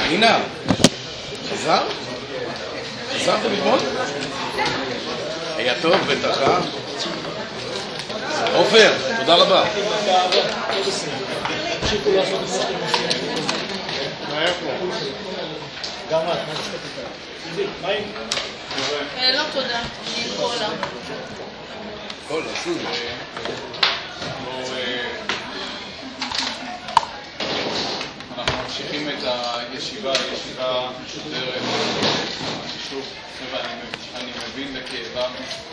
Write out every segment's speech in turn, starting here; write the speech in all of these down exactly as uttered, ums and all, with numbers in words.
הנה, חזר? חזרת ללמוד? היה טוב בטח, אה? עופר, תודה רבה. גם את, מה שתקת? מה עם? לא תודה, אני עם קולה. קולה, סוג. אנחנו ממשיכים את הישיבה, ישיבה משודרת, שוב, אני מבין לכאבם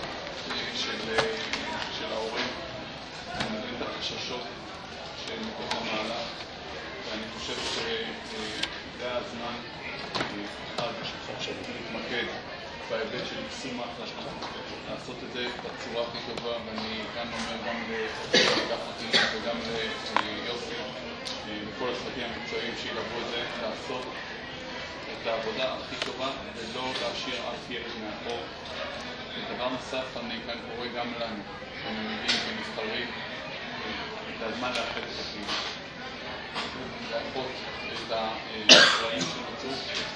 של ההורים, אני מבין את החששות של מקום המהלך, ואני חושב שזה הזמן אחד להתמקד בהיבט של יישום ההחלטה, לעשות את זה בצורה הכי טובה, ואני כאן אומר גם לאגף החינוך וגם ליוסי, לכל הצוותים המקצועיים שילוו את זה, לעשות את העבודה הכי טובה ולא להשאיר אף ילד מאחור. ודבר נוסף, אני כאן קורא גם לנו, אני מבין כנבחרים, את הזמן לאחד את הקהילה. לאחות את הזרעים שנוצרו,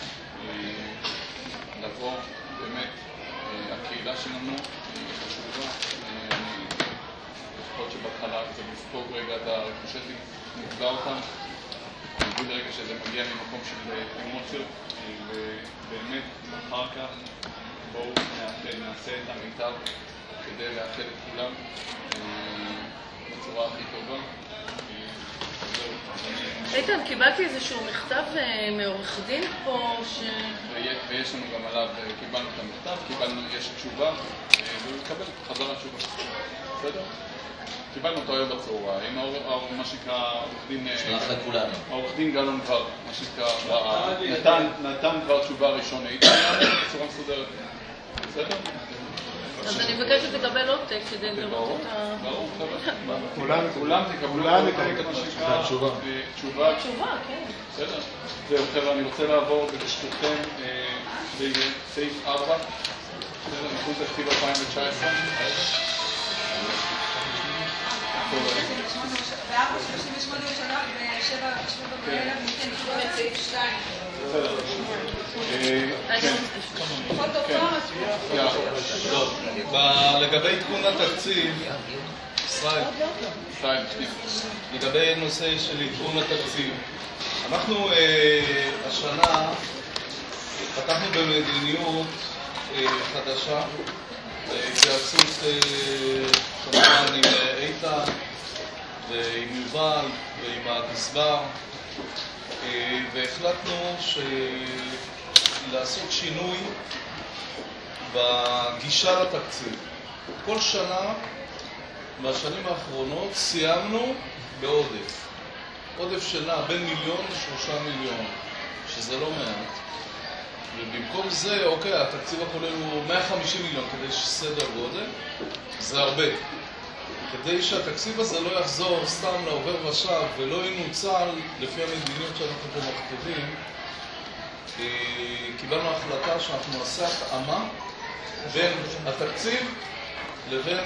לבוא, באמת, הקהילה שלנו חשובה. לפחות שבהתחלה קצת לספוג רגע את הריקושטים, נפגע אותם, נגיד רגע שזה מגיע ממקום של אמוציות, ובאמת אחר כך בואו נעשה את המיטב כדי לאחד את כולם בצורה הכי טובה. איתן, קיבלתי איזשהו מכתב מעורך דין פה ש... ויש לנו גם עליו, קיבלנו את המכתב, קיבלנו, יש תשובה, והוא יקבל חזרה תשובה. בסדר? קיבלנו אותו היום בצהריים, מה שנקרא עורך דין... שלח לכולנו. העורך דין גלון כבר, מה שנקרא, נתן כבר תשובה ראשונית, בצורה מסודרת. בסדר? אז אני מבקשת לקבל עותק כדי לראות את ה... ברור, כולם תקבלו תשובה. תשובה, תשובה, כן. בסדר. זהו, חבר'ה, אני רוצה לעבור ברשותכם לסעיף ארבע, נתון תקציב אלפיים תשע עשרה. בארבע שלושים ושמונה שנה ובשבע שבע בערב ניתן לקרוא את סעיף שתיים. בסדר. לגבי עדכון התקציב, ישראל, לגבי נושא של עדכון התקציב, אנחנו השנה פתחנו במדיניות חדשה, התייעצות כמובן עם איתן ועם יובל ועם הגזבר, והחלטנו לעשות שינוי בגישה לתקציב. כל שנה בשנים האחרונות סיימנו בעודף. עודף שנע בין מיליון לשלושה מיליון, שזה לא מעט. ובמקום זה, אוקיי, התקציב הכולל הוא מאה וחמישים מיליון כדי שסדר גודל, זה הרבה. כדי שהתקציב הזה לא יחזור סתם לעובר ושב ולא ינוצל לפי המדיניות שאנחנו פה מכתיבים, קיבלנו החלטה שאנחנו נעשה התאמה בין התקציב לבין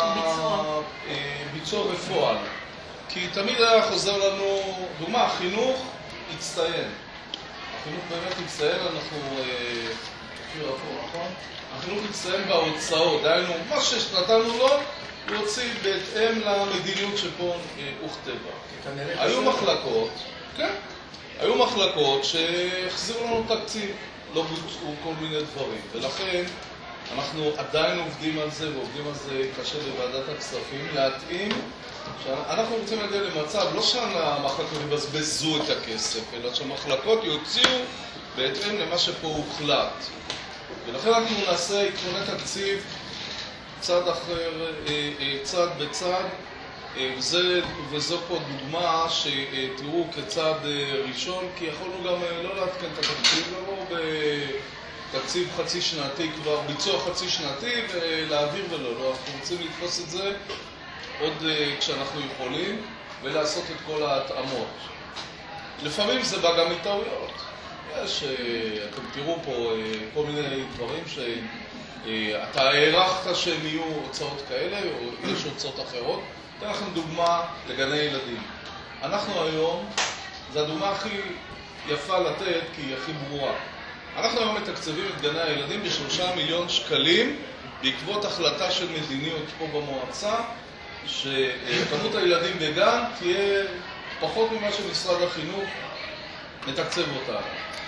הביצוע בפועל. כי תמיד היה חוזר לנו, דוגמה, החינוך הצטיין. החינוך באמת הצטיין, אנחנו... נכון? החינוך הצטיין בהוצאות, דהיינו, מה שנתנו לו, הוא הוציא בהתאם למדיניות שפה הוכתבה. היו מחלקות, כן, היו מחלקות שהחזירו לנו תקציב, לא בוצעו כל מיני דברים, ולכן אנחנו עדיין עובדים על זה, ועובדים על זה קשה בוועדת הכספים, להתאים, שאנחנו רוצים להגיע למצב, לא שהמחלקות יבזבזו את הכסף, אלא שהמחלקות יוציאו בהתאם למה שפה הוחלט. ולכן אנחנו נעשה עדכוני תקציב צד אחר, צד בצד, וזה, וזו פה דוגמה שתראו כצד ראשון, כי יכולנו גם לא להתקן את התקציב, לבוא בתקציב חצי שנתי, כבר ביצוע חצי שנתי, ולהעביר ולא, לא, אנחנו רוצים לתפוס את זה עוד כשאנחנו יכולים, ולעשות את כל ההתאמות. לפעמים זה בא גם מטעויות. יש, אתם תראו פה כל מיני דברים שאתה הערכת שהם יהיו הוצאות כאלה, או יש הוצאות אחרות. אתן לכם דוגמה לגני ילדים. אנחנו היום, זו הדוגמה הכי יפה לתת כי היא הכי ברורה. אנחנו היום מתקצבים את גני הילדים בשלושה מיליון שקלים בעקבות החלטה של מדיניות פה במועצה שכמות הילדים בגן תהיה פחות ממה שמשרד החינוך מתקצב אותה.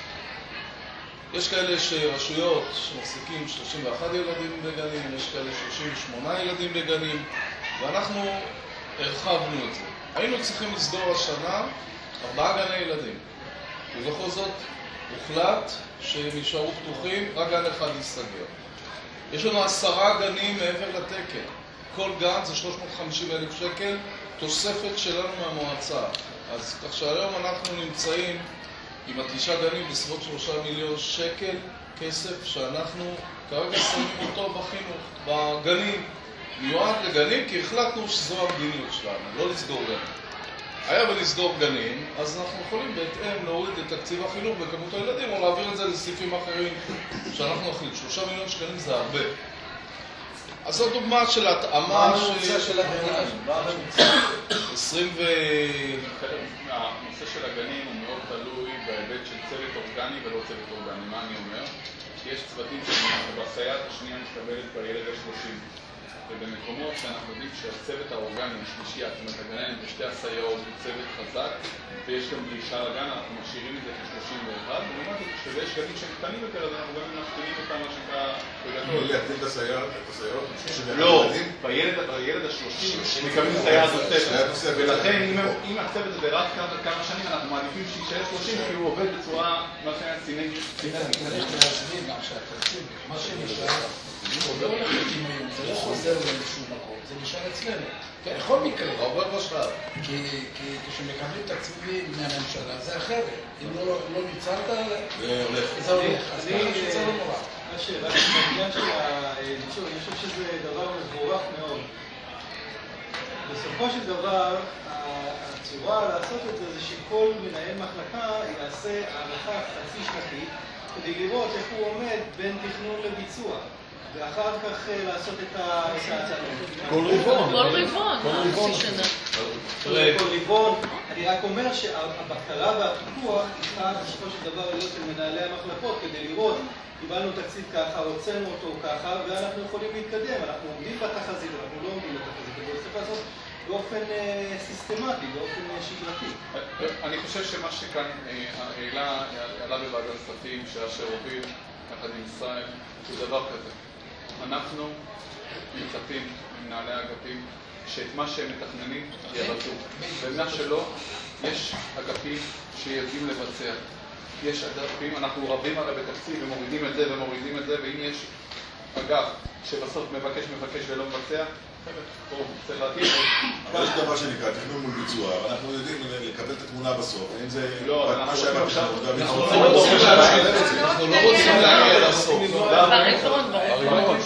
יש כאלה שרשויות שמחזיקים שלושים ואחד ילדים בגנים, יש כאלה שלושים ושמונה ילדים בגנים, ואנחנו הרחבנו את זה. היינו צריכים לסגור השנה ארבעה גני ילדים, ובכל זאת הוחלט שהם יישארו פתוחים, רק גן אחד ייסגר. יש לנו עשרה גנים מעבר לתקן. כל גן זה שלוש מאות וחמישים אלף שקל, תוספת שלנו מהמועצה. אז כך שהיום אנחנו נמצאים עם התשעה גנים בסביבות שלושה מיליון שקל כסף שאנחנו כרגע שמים אותו בחינוך, בגנים. מיועד לגנים כי החלטנו שזו המדיניות שלנו, לא לסגור גנים. היה ולסגור גנים, אז אנחנו יכולים בהתאם להוריד את תקציב החינוך בכמות הילדים או להעביר את זה לסעיפים אחרים שאנחנו נחליט. שלושה מיליון שקלים זה הרבה. אז זו דוגמה של התאמה מה הממוצע של הגנים? מה הממוצע? עשרים ו... הנושא של הגנים הוא מאוד תלוי בהיבט של צוות אורגני ולא צוות אורגני. מה אני אומר? יש צוותים שבסייעת השנייה מתקבלת בילד ה-שלושים. ובמקומות שאנחנו יודעים שהצוות האורגני, השלישייה, זאת אומרת הגננת ושתי הסייעות הוא צוות חזק ויש גם דרישה לגן, אנחנו משאירים את זה כ-שלושים ואחת ולעומת זאת כשיש גנים שהם קטנים יותר אז אנחנו גם מפתיעים אותם מה שנקרא בגדול. להקטין את הסייעות? לא, בילד השלושים מקבלים סייעת נוספת ולכן אם הצוות הזה רק כמה שנים אנחנו מעדיפים שישאר שלושים כי הוא עובד בצורה מה שהיה סיני. צריך להשלים גם שהתקציב, מה שנשאר זה לא הולך לקימאים, זה לא חוזר לאיזשהו מקום, זה נשאר אצלנו. בכל מקרה, עובר בשלב. כי כשמקבלים תקציבים מהממשלה זה אחרת. אם לא ניצלת, זה הולך. אז ככה שזה לא נורא. רק בעניין של הניצול, אני חושב שזה דבר מבורך מאוד. בסופו של דבר, הצורה לעשות את זה זה שכל מנהל מחלקה יעשה הערכה חצי שנתית כדי לראות איך הוא עומד בין תכנון לביצוע. ואחר כך לעשות את ההצעה. כל רבעון. כל רבעון, חצי שנה. כל רבעון. אני רק אומר שהבקרה והפיקוח צריכה בסופו של דבר להיות של מנהלי המחלקות כדי לראות, קיבלנו תקציב ככה, הוצאנו אותו ככה, ואנחנו יכולים להתקדם. אנחנו עומדים בתחזית, אנחנו לא עומדים בתחזית, אבל צריך לעשות באופן סיסטמטי, באופן שגרתי. אני חושב שמה שכאן עלה בוועדת הכספים, שאשר הוביל יחד עם ישראל, הוא דבר כזה. אנחנו מצפים ממנהלי האגפים שאת מה שהם מתכננים יבצעו. ומה שלא, יש אגפים שיודעים לבצע. יש אגפים, אנחנו רבים הרי בתקציב ומורידים את זה ומורידים את זה, ואם יש אגף שבסוף מבקש מבקש ולא מבצע, טוב, צריך להתאים. אבל יש דבר שנקרא תכנון מול ביצוע, ואנחנו יודעים לקבל את התמונה בסוף. אם זה מה שהיה אנחנו אנחנו לא רוצים להגיע לסוף. ברבעון, ברבעון.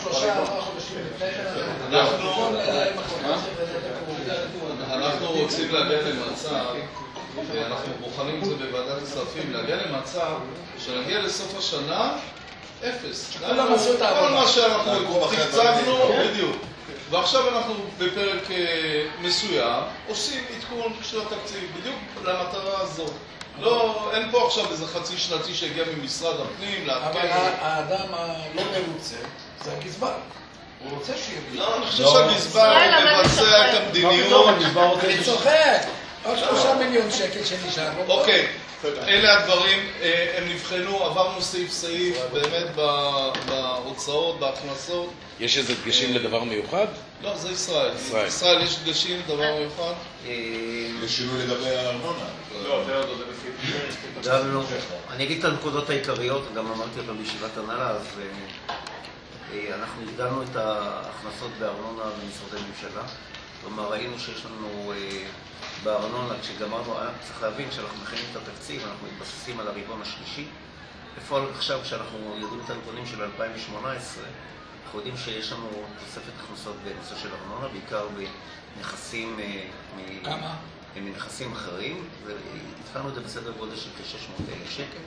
אנחנו רוצים להגיע למצב, אנחנו בוחנים את זה בוועדת הכספים, להגיע למצב שנגיע לסוף השנה אפס. כל מה שאנחנו תקצבנו, בדיוק. ועכשיו אנחנו בפרק מסוים עושים עדכון של התקציב בדיוק למטרה הזאת. לא, אין פה עכשיו איזה חצי שנתי שהגיע ממשרד הפנים לעדכן. אבל האדם הלא מרוצה זה הגזבר. הוא רוצה שיהיה גזבר. לא, אני חושב שהגזבר מבצע את המדיניות. אני צוחק. עוד שלושה מיליון שקל שנשאר. אוקיי, אלה הדברים, הם נבחנו, עברנו סעיף סעיף, באמת בהוצאות, בהכנסות. יש איזה דגשים לדבר מיוחד? לא, זה ישראל. ישראל יש דגשים לדבר מיוחד? יש שינוי לגבי הארנונה? לא, זה עוד עוד בסעיף. גם לא. אני אגיד את הנקודות העיקריות, גם אמרתי אותם בישיבת הנהלה, אז אנחנו הגדלנו את ההכנסות בארנונה במשרדי ממשלה. כלומר, ראינו שיש לנו בארנונה, כשגמרנו, צריך להבין שאנחנו מכינים את התקציב, אנחנו מתבססים על הרבעון השלישי. בפועל עכשיו, כשאנחנו יודעים את הנתונים של אלפיים ושמונה עשרה, אנחנו יודעים שיש לנו תוספת הכנסות בנושא של ארנונה, בעיקר בנכסים, כמה? מנכסים אחרים, והתחלנו את זה בסדר גודל של כ-שש מאות אלף שקל.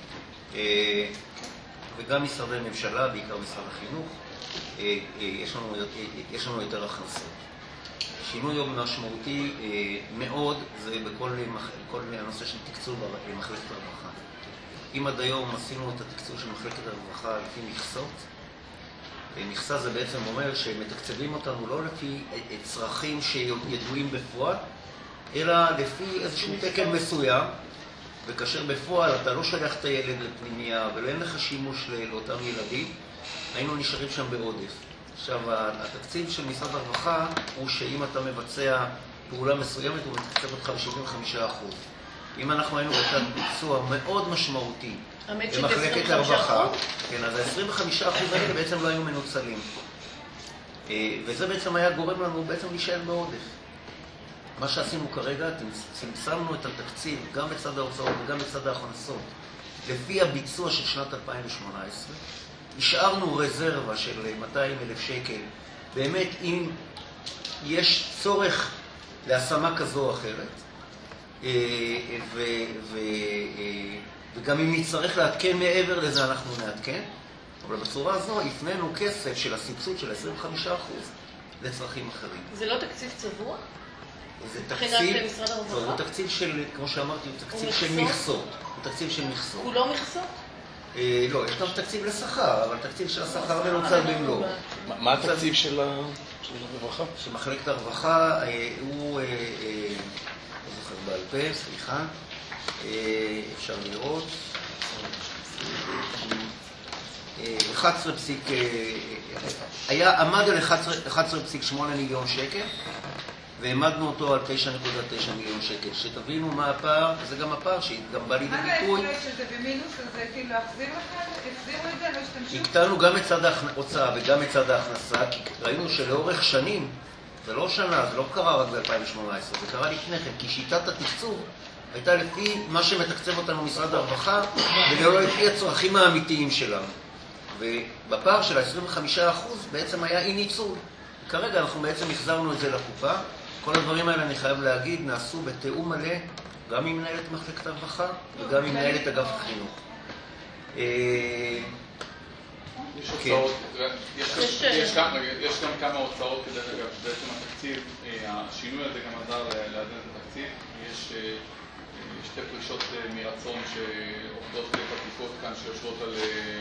וגם משרדי ממשלה, בעיקר משרד החינוך, יש לנו, יש לנו יותר הכנסות. שינוי משמעותי מאוד זה בכל כל הנושא של תקצוב מחלקת הרווחה. אם עד היום עשינו את התקצוב של מחלקת הרווחה לפי מכסות, מכסה זה בעצם אומר שמתקצבים אותנו לא לפי צרכים שידועים בפועל, אלא לפי איזשהו תקן מסוים, וכאשר בפועל אתה לא שולח את הילד לפנימיה ואין לך שימוש לאותם ילדים, היינו נשארים שם בעודף. עכשיו, התקציב של משרד הרווחה הוא שאם אתה מבצע פעולה מסוימת הוא מתקצב אותך ב-שבעים וחמישה אחוז. אם אנחנו היינו באותן ביצוע מאוד משמעותי במחלקת הרווחה, כן, אז ה-עשרים וחמישה אחוז האלה בעצם לא היו מנוצלים. וזה בעצם היה גורם לנו בעצם להישאר בעודף. מה שעשינו כרגע, צמצמנו את התקציב גם בצד ההוצאות וגם בצד ההכנסות לפי הביצוע של שנת אלפיים שמונה עשרה. השארנו רזרבה של מאתיים אלף שקל, באמת אם יש צורך להשמה כזו או אחרת, ו, ו, וגם אם נצטרך להתקן מעבר לזה אנחנו נעדכן, אבל בצורה הזו הפנינו כסף של הסבסוד של עשרים וחמישה אחוז לצרכים אחרים. זה לא תקציב צבוע? זה תקציב, הוא תקציב של, כמו שאמרתי, הוא תקציב של מכסות. הוא תקציב של מכסות. הוא לא מכסות? לא, יש גם תקציב לשכר, אבל תקציב של השכר מנוצל במלואו. מה התקציב של הרווחה? של מחלקת הרווחה הוא, לא זוכר בעל פה, סליחה, אפשר לראות, אחת עשרה פסיק, היה עמד על אחת עשרה פסיק שמונה מיליון שקל, והעמדנו אותו על תשע נקודה תשע מיליון שקל. שתבינו מה הפער, זה גם הפער שגם בא לידי ביטוי. מה ההפרש שזה במינוס הזה, כאילו להחזיר לך, החזירו את זה, לא השתמשו? הקטנו גם מצד ההוצאה וגם מצד ההכנסה, כי ראינו שלאורך שנים, זה לא שנה, זה לא קרה רק ב-אלפיים שמונה עשרה, זה קרה לפני כן, כי שיטת התקצוב הייתה לפי מה שמתקצב אותנו משרד הרווחה, ולא לפי הצרכים האמיתיים שלנו. ובפער של ה-עשרים וחמישה אחוז בעצם היה אי ניצול. כרגע אנחנו בעצם החזרנו את זה לקופה. כל הדברים האלה, אני חייב להגיד, נעשו בתיאום מלא, גם עם מנהלת מחלקת הרווחה וגם עם מנהלת אגף החינוך. יש הוצאות, יש גם כמה הוצאות כדי אגב, בעצם התקציב, השינוי הזה גם עזר לאזן את התקציב. יש שתי פרישות מרצון שעובדות כחטיפות כאן שיושבות על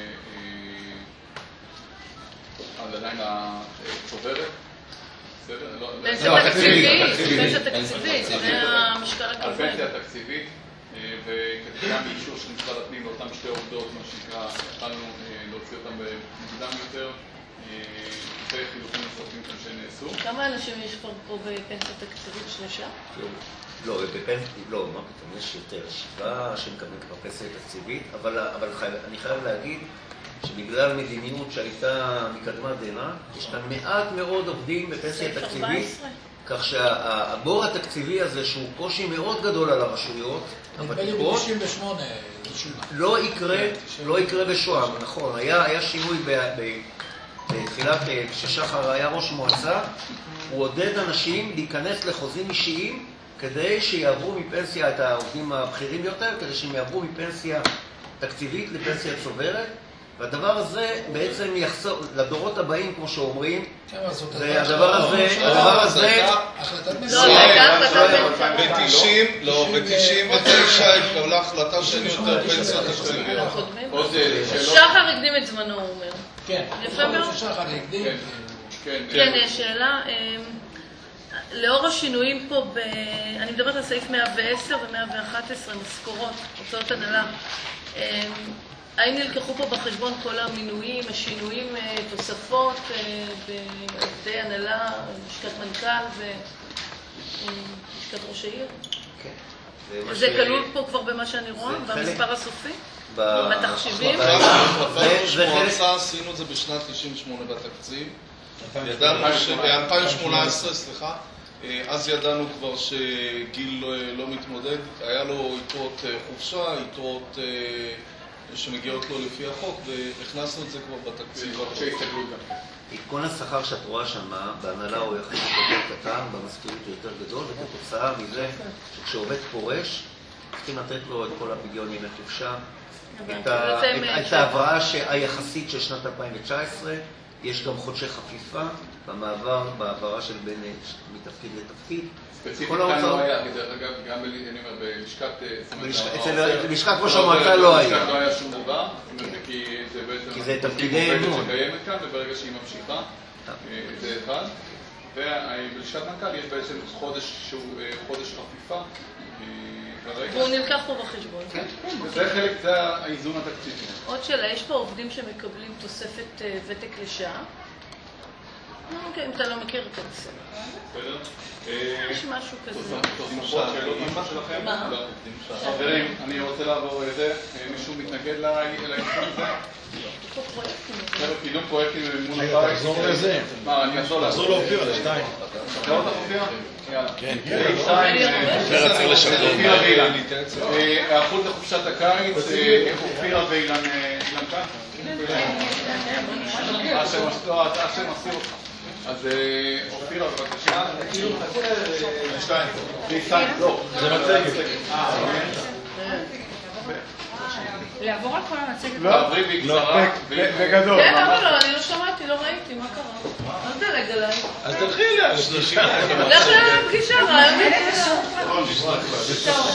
על עדיין הצוברת. פנסיה תקציבית, פנסיה תקציבית, זה המשקל הכבד. על פנסיה תקציבית, וכתוצאה מאישור של משרד הפנים לאותן שתי עובדות, מה שנקרא, התחלנו להוציא אותם מוקדם יותר, וחילופים נוספים כאן שנעשו. כמה אנשים יש פה בפנסיה תקציבית? שלושה? לא, בפנסיה, לא, מה פתאום, יש יותר, שבעה שמקבלים כבר פנסיה תקציבית, אבל אני חייב להגיד שבגלל המדיניות שהייתה מקדמה דנא, יש כאן מעט מאוד עובדים בפנסיה תקציבית, כך שהבור התקציבי הזה, שהוא קושי מאוד גדול על הרשויות, הוותיקות, לא יקרה, לא יקרה בשוהם, נכון, היה שינוי בתחילת, כששחר היה ראש מועצה, הוא עודד אנשים להיכנס לחוזים אישיים, כדי שיעברו מפנסיה, את העובדים הבכירים ביותר, כדי שהם יעברו מפנסיה תקציבית לפנסיה צוברת, והדבר הזה בעצם יחסור לדורות הבאים, כמו שאומרים, זה הדבר הזה, הדבר הזה... לא, ב-תשעים ותשע התקבלה החלטה של יותר פנסיה תקציבית. שחר הקדים את זמנו, הוא אומר. כן, יפה מאוד. שחר הקדים. כן, שאלה. לאור השינויים פה, אני מדברת על סעיף מאה ועשר ו-מאה ואחת עשרה, משכורות, הוצאות הנהלה. האם נלקחו פה בחשבון כל המינויים, השינויים, תוספות בעובדי הנהלה, לשכת מנכ"ל ולשכת ראש העיר? כן. זה כלול פה כבר במה שאני רואה, במספר הסופי? בתחשיבים? במועצה עשינו את זה בשנת תשעים ושמונה בתקציב. ידענו ב-אלפיים שמונה עשרה, סליחה, אז ידענו כבר שגיל לא מתמודד, היה לו יתרות חופשה, יתרות שמגיעות לו לפי החוק, והכנסנו את זה כבר בתקציב. עדכון השכר שאת רואה שם, בהנהלה הוא יחסית יותר קטן, במזכירות הוא יותר גדול, וכתוצאה מזה שכשעובד פורש, צריכים לתת לו את כל הפדיון ימי חופשה, את ההבראה היחסית של שנת אלפיים תשע עשרה, יש גם חודשי חפיפה במעבר, בעברה של בין מתפקיד לתפקיד. ספציפית כאן לא היה, דרך אגב, גם בלשכת... בלשכת ראש המועצה לא היה. בלשכת לא היה שום דבר, כי זה בעצם... כי זה תפקידי אמון. שקיימת כאן, וברגע שהיא ממשיכה, זה אחד. ובלשכת מנכ"ל יש בעצם חודש שהוא חודש חפיפה. והוא נלקח פה בחשבון. זה חלק, זה האיזון התקציבי. עוד שאלה, יש פה עובדים שמקבלים תוספת ותק לשעה? אם אתה לא מכיר את זה. בסדר? יש משהו כזה. תוספות, שאלות משהו שלכם? חברים, אני רוצה לעבור לזה. מישהו מתנגד לעדכון הזה? חבר'ה, קידום פרויקטים מול הבית. תחזור לזה. מה, אני אעזור לך. תחזור לאופיר על השתיים. תחזור אותך אופיר? יאללה. כן, כן. שתיים. אופיר צריך לשחרר. אופיר ואילן. היערכות לחופשת הקיץ. אופיר ואילן כאן. השם מסיר אותך. אז אופירה, בבקשה. שתיים. לא. זה מצגת. לעבור על כל המצגת. תעברי בקצרה. בגדול. כן, אבל לא, אני לא שמעתי, לא ראיתי, מה קרה? אל תדלג עליי. אז תלכי אליה, שלושים. לך לפגישה, רעיונית. טוב,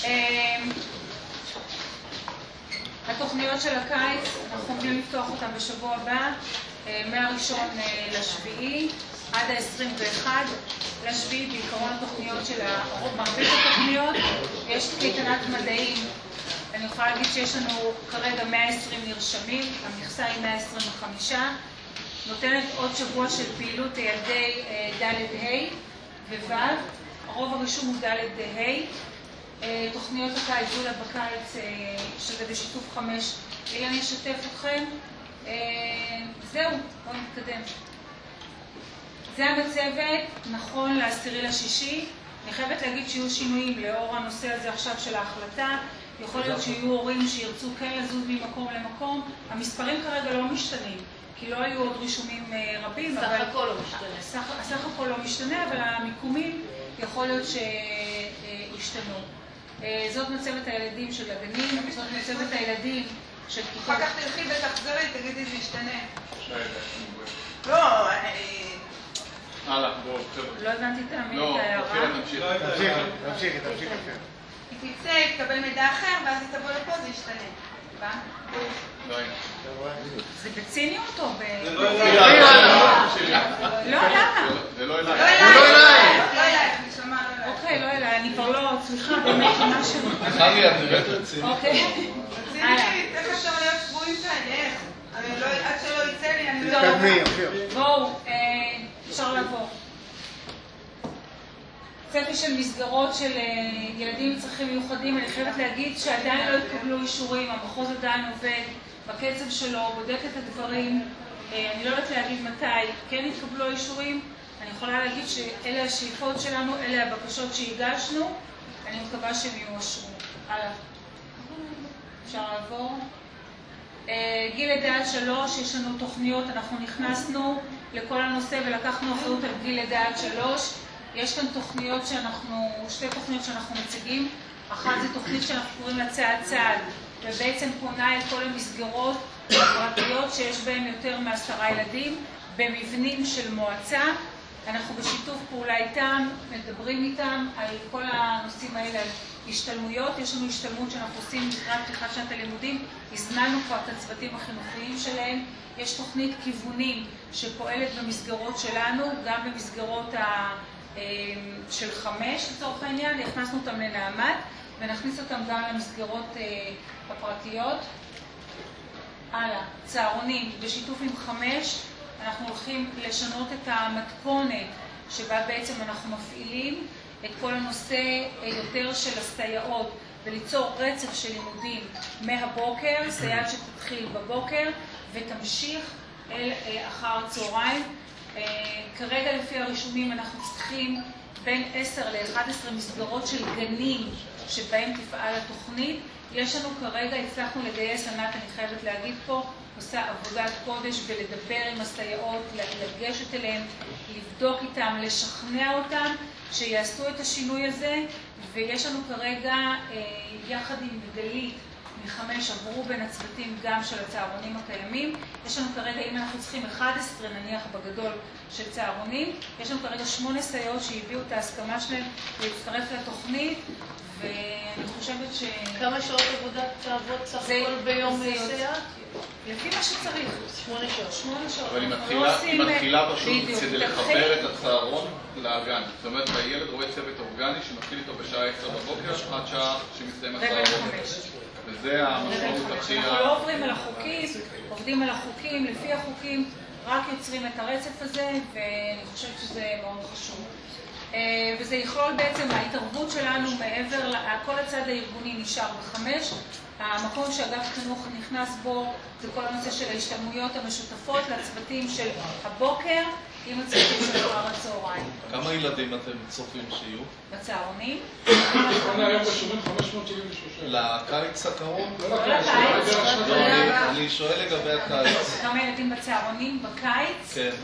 התוכניות של הקיץ, אנחנו עומדים לפתוח אותן בשבוע הבא, מהראשון לשביעי עד ה-עשרים ואחד לשביעי. בעיקרון התוכניות של מרבית התוכניות, יש קייטנת מדעים. אני יכולה להגיד שיש לנו כרגע מאה ועשרים נרשמים, המכסה היא מאה עשרים וחמישה, נותנת עוד שבוע של פעילות לילדי ד' ה' וו', הרוב הרישום הוא ד' ה'. תוכניות הקיץ, זולה בקיץ, שזה בשיתוף חמש, אילן ישתף אתכם. זהו, בואו נתקדם. זה המצבת, נכון לעשירי לשישי. אני חייבת להגיד שיהיו שינויים לאור הנושא הזה עכשיו של ההחלטה. יכול להיות שיהיו הורים שירצו כן לזוז ממקום למקום. המספרים כרגע לא משתנים, כי לא היו עוד רישומים רבים. סך הכל לא משתנה. סך הכל לא משתנה, אבל המיקומים יכול להיות שישתנו. זאת מצבת הילדים של הגנים, זאת מצבת הילדים של כיתות. אחר כך תלכי ותחזרי, תגידי זה ישתנה. לא, הלאה, בואו, חבר'ה. לא הבנתי את ההערה. לא, אופירה תמשיך. תמשיכי, תמשיכי. היא תצא, תקבל מידע אחר, ואז היא תבוא לפה, זה ישתנה. לא, זה בציניות או ב... לא, למה? לא זה לא אליי. אלייך, לא אלייך, נשמע לא אלייך. אוקיי, לא אלא, אני כבר לא צריכה באמת משהו. חרי, את נראית רצינית. אוקיי. רצינית, איך אפשר להיות שבועים כאן, איך? עד שלא יצא לי, אני לא... תקדמי, אופיר. בואו, אפשר לעבור. צפי של מסגרות של ילדים עם צרכים מיוחדים, אני חייבת להגיד שעדיין לא התקבלו אישורים, המחוז עדיין עובד בקצב שלו, בודק את הדברים, אני לא יודעת להגיד מתי כן התקבלו אישורים, אני יכולה להגיד שאלה השאיפות שלנו, אלה הבקשות שהגשנו, אני מקווה שהם יאושרו. הלאה. אפשר לעבור. גיל לידה עד שלוש, יש לנו תוכניות, אנחנו נכנסנו לכל הנושא ולקחנו אחריות על גיל לידה עד שלוש. יש כאן תוכניות שאנחנו, שתי תוכניות שאנחנו מציגים. אחת זה תוכנית שאנחנו קוראים לה צעד צעד, ובעצם פונה אל כל המסגרות הפרטיות שיש בהן יותר מעשרה ילדים, במבנים של מועצה. אנחנו בשיתוף פעולה איתם, מדברים איתם על כל הנושאים האלה, על השתלמויות. יש לנו השתלמות שאנחנו עושים לקראת פתיחת שנת הלימודים, הזמנו כבר את הצוותים החינוכיים שלהם. יש תוכנית כיוונים שפועלת במסגרות שלנו, גם במסגרות ה... של חמש לצורך העניין, הכנסנו אותם לנעמת ונכניס אותם גם למסגרות הפרטיות. הלאה, צהרונים, בשיתוף עם חמש, אנחנו הולכים לשנות את המתכונת שבה בעצם אנחנו מפעילים את כל הנושא יותר של הסייעות וליצור רצף של לימודים מהבוקר, סייעת שתתחיל בבוקר ותמשיך אל אחר הצהריים. כרגע לפי הרישומים אנחנו צריכים בין עשר ל-אחת עשרה מסגרות של גנים שבהם תפעל התוכנית. יש לנו כרגע, הצלחנו לגייס, ענת, אני חייבת להגיד פה, עושה עבודת קודש ולדבר עם הסייעות, לגשת אליהם, לבדוק איתם, לשכנע אותם שיעשו את השינוי הזה. ויש לנו כרגע, יחד עם גלית מחמש עברו בין הצוותים גם של הצהרונים הקיימים. יש לנו כרגע, אם אנחנו צריכים אחד עשר נניח בגדול של צהרונים, יש לנו כרגע שמונה סייעות שהביאו את ההסכמה שלהם להצטרף לתוכנית, ואני חושבת ש... כמה שעות עבודה תעבוד סך הכל ביום סייעת? לפי מה שצריך. שמונה שעות. שמונה שעות. אבל היא מתחילה פשוט כדי לחבר את הצהרון לגן. זאת אומרת, הילד רואה צוות אורגני שמתחיל איתו בשעה עשר בבוקר, עד שעה שמסתיים הצהרון. וזה המשמעות הכי... אנחנו לא עוברים על החוקים, עובדים על החוקים, לפי החוקים, רק יוצרים את הרצף הזה, ואני חושבת שזה מאוד חשוב. וזה יכלול בעצם ההתערבות שלנו מעבר, כל הצד הארגוני נשאר בחמש. המקום שאגף חינוך נכנס בו זה כל הנושא של ההשתלמויות המשותפות לצוותים של הבוקר עם הצוותים של אחר הצהריים. כמה ילדים אתם צופים שיהיו? בצהרונים. היום רשומים חמש מאות שבעים ושלוש. לקיץ הקרוב? לא לקיץ. אני שואל לגבי הקיץ. כמה ילדים בצהרונים בקיץ? כן.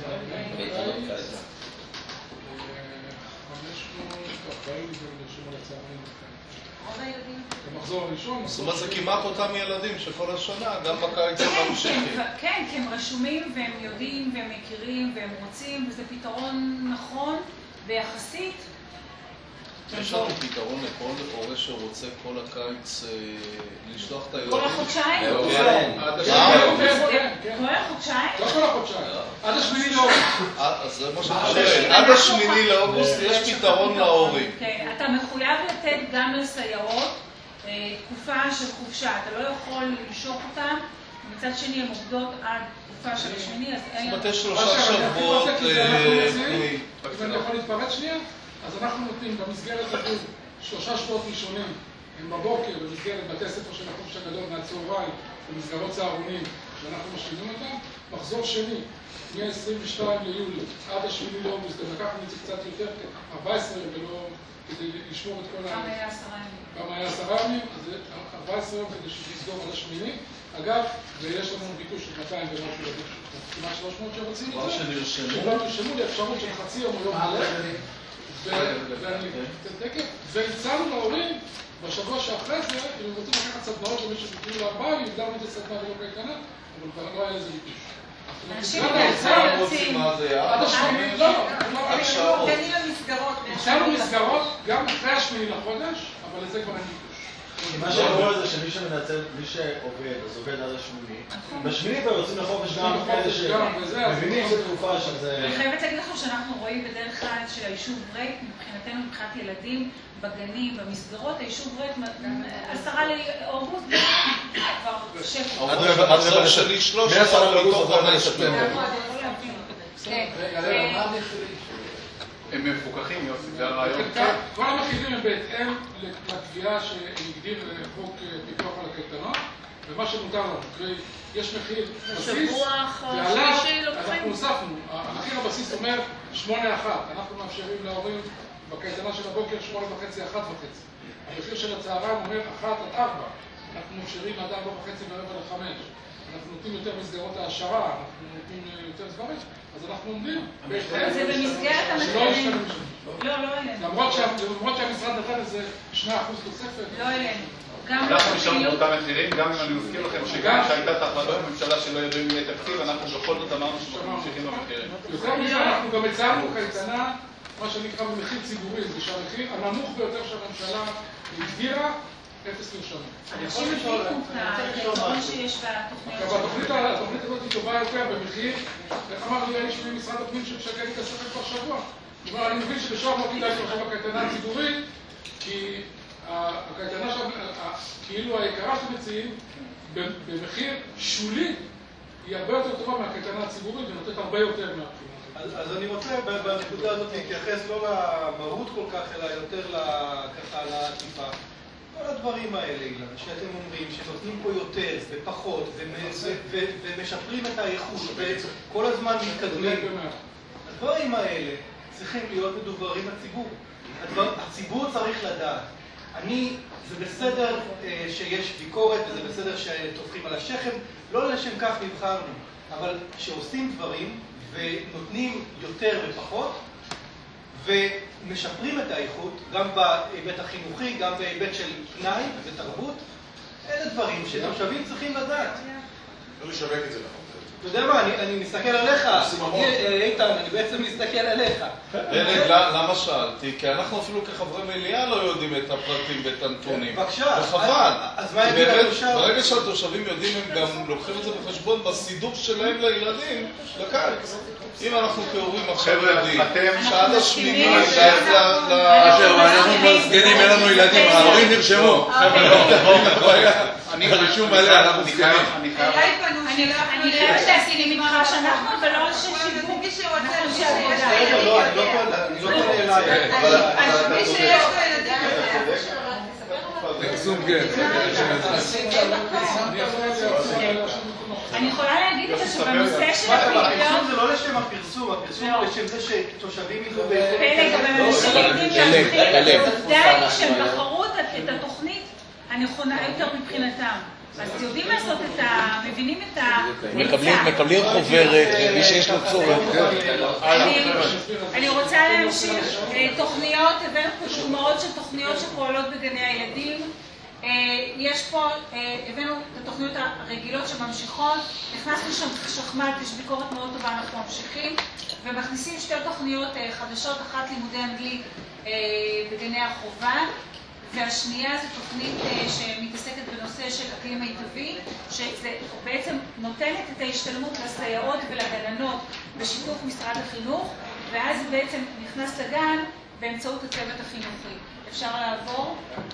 במחזור הראשון. זאת אומרת, זה כמעט אותם ילדים שכל השנה, גם בקיץ הם ממשיכים. כן, כי הם רשומים והם יודעים והם מכירים והם רוצים, וזה פתרון נכון ויחסית. יש לנו פתרון לכל הורה שרוצה כל הקיץ לשלוח את הילדים? כל החודשיים? כן. כל החודשיים? לא כל החודשיים. עד השמיני לאוגוסט. אז זה מה שאני שואל. עד השמיני לאוגוסט יש פתרון להורים. כן, אתה מחויב לתת גם לסייעות תקופה של חופשה. אתה לא יכול למשוך אותם. מצד שני, הן עובדות עד תקופה של השמיני, אז אין... זאת אומרת, יש שלושה שבועות... אם אני יכול להתפרץ שנייה? אז אנחנו נותנים במסגרת הזו שלושה שבועות ראשונים, הם בבוקר במסגרת בתי הספר של החופש הגדול מהצהריים, במסגרות צהרונים, שאנחנו משלימים אותם. מחזור שני, מ-עשרים ושניים ליולי עד השמיני לאוגוסט, לקחנו את זה קצת יותר, ארבע עשרה יום, ולא כדי לשמור את כל ה... פעם היה עשרה ימים. פעם היה עשרה ימים, אז ארבע עשרה יום כדי שנסגור על השמיני. אגב, ויש לנו ביקוש של מאתיים ומשהו ילדים, כמעט שלוש מאות שרוצים את זה. שכבר נרשמו לאפשרות של חצי יום או יום מלא. והצענו להורים בשבוע שאחרי זה, אם הם רוצים לקחת סדנאות למשך ביקרו לארבעה, הגדרנו את הסדנה ולא קייטנה, אבל כבר לא היה לזה ביקוש. אנשים בעצם יוצאים. עד השמיני, לא, הם מאורגנים למסגרות. הצענו מסגרות גם אחרי השמיני לחודש, אבל לזה כבר אין ביקוש. מה שאומר זה שמי שמנצל, מי שעובד, אז עובד עד השמיני. בשמיני כבר יוצאים לחופש גם כאלה שמבינים שתקופה שזה... אני חייבת להגיד לכם שאנחנו רואים בדרך כלל של היישוב ריק, מבחינתנו מבחינת ילדים בגנים, במסגרות, היישוב ריק, עשרה לאוגוסט, כבר שפר. המחזור שלי שלוש עשרה מתוך חמש. הם מפוקחים, יוסי, זה הרעיון. כל המחירים הם בהתאם לקביעה שהגדיר חוק פיקוח על הקייטנות, ומה שמותר לנו, קרי, יש מחיר בסיס, ועליו אנחנו הוספנו, המחיר הבסיס אומר שמונה אחת, אנחנו מאפשרים להורים בקייטנה של הבוקר שמונה וחצי, אחת וחצי. המחיר של הצהריים אומר אחת עד ארבע, אנחנו מאפשרים עד ארבע וחצי ורבע לחמש. אנחנו נותנים יותר מסגרות העשרה, אנחנו נותנים יותר דברים, אז אנחנו עומדים. זה במסגרת המחירים. לא, לא אלינו. למרות שהמשרד נתן איזה שני אחוז תוספת. לא אלינו. אנחנו נשארנו באותם מחירים, גם אם אני מזכיר לכם שגם שהייתה את החלטת הממשלה שלא ידעו אם יהיה תקציב, אנחנו בכל זאת אמרנו שאנחנו ממשיכים במחירים. יותר מזה, אנחנו גם הצענו קייטנה, מה שנקרא במחיר ציבורי, זה שהמחיר הנמוך ביותר שהממשלה הגדירה, אפס נרשמים. אנשים הבינו את היתרון שיש בתוכניות שלנו. התוכנית הזאת היא טובה יותר במחיר, איך אמר לי האיש ממשרד הפנים שמשקד את הספר כבר שבוע. זאת אומרת, אני מבין שבשבוע לא כדאי עכשיו בקייטנה הציבורית, כי הקייטנה שם, כאילו היקרה שאתם מציעים, במחיר שולי, היא הרבה יותר טובה מהקייטנה הציבורית ונותנת הרבה יותר מהבחינה. אז אני רוצה בנקודה הזאת להתייחס לא למהות כל כך, אלא יותר ככה לעטיפה. כל הדברים האלה, אילן, שאתם אומרים שנותנים פה יותר ופחות ומשפרים את האיכות וכל הזמן מתקדמים. הדברים האלה צריכים להיות מדוברים לציבור. הציבור צריך לדעת. אני, זה בסדר שיש ביקורת וזה בסדר שטופחים על השכם, לא לשם כך נבחרנו, אבל שעושים דברים ונותנים יותר ופחות ומשפרים את האיכות, גם בהיבט החינוכי, גם בהיבט של פנאי ותרבות, אלה דברים דברים שתושבים צריכים לדעת. לא לשווק את זה נכון. אתה יודע מה, אני מסתכל עליך, איתן, אני בעצם מסתכל עליך. למה שאלתי? כי אנחנו אפילו כחברי מליאה לא יודעים את הפרטים ואת הנתונים. בבקשה. וחבל. אז מה יגיד התושב? ברגע שהתושבים יודעים, הם גם לוקחים את זה בחשבון בסידור שלהם לילדים לקיץ. אם אנחנו כהורים עכשיו יודעים, שעד השמיני, אנחנו מסגנים, אין לנו ילדים, ההורים נרשמו. הרישום מלא, אנחנו מסגנים. אני חייבת להסכים איתך שאנחנו, אבל לא ששיווק. מי שרוצה, אנחנו מי שעבודה. אני לא פונה אליי. מי שיש לו ילדים זום כן. אני יכולה להגיד את זה שבנושא של הפעילויות... זה לא לשם הפרסום, הפרסום הוא לשם זה שתושבים ידעו באיכות... פלג, אבל אנשים יודעים להבחין. העובדה היא שהם בחרו את התוכנית הנכונה יותר מבחינתם. אז יודעים לעשות את ה... מבינים את ה... מקבלים חוברת, מי שיש לו צורך. אני רוצה להמשיך תוכניות, הבאנו פה דוגמאות של תוכניות שפועלות בגני הילדים. יש פה, הבאנו את התוכניות הרגילות שממשיכות, הכנסנו שם שחמט, יש ביקורת מאוד טובה, אנחנו ממשיכים, ומכניסים שתי תוכניות חדשות, אחת לימודי אנגלית בגני החובה, והשנייה זו תוכנית שמתעסקת בנושא של אקלים מיטבי, שזה בעצם נותנת את ההשתלמות לסייעות ולגננות בשיתוף משרד החינוך, ואז זה בעצם נכנס לגן באמצעות הצוות החינוכי. אפשר לעבור?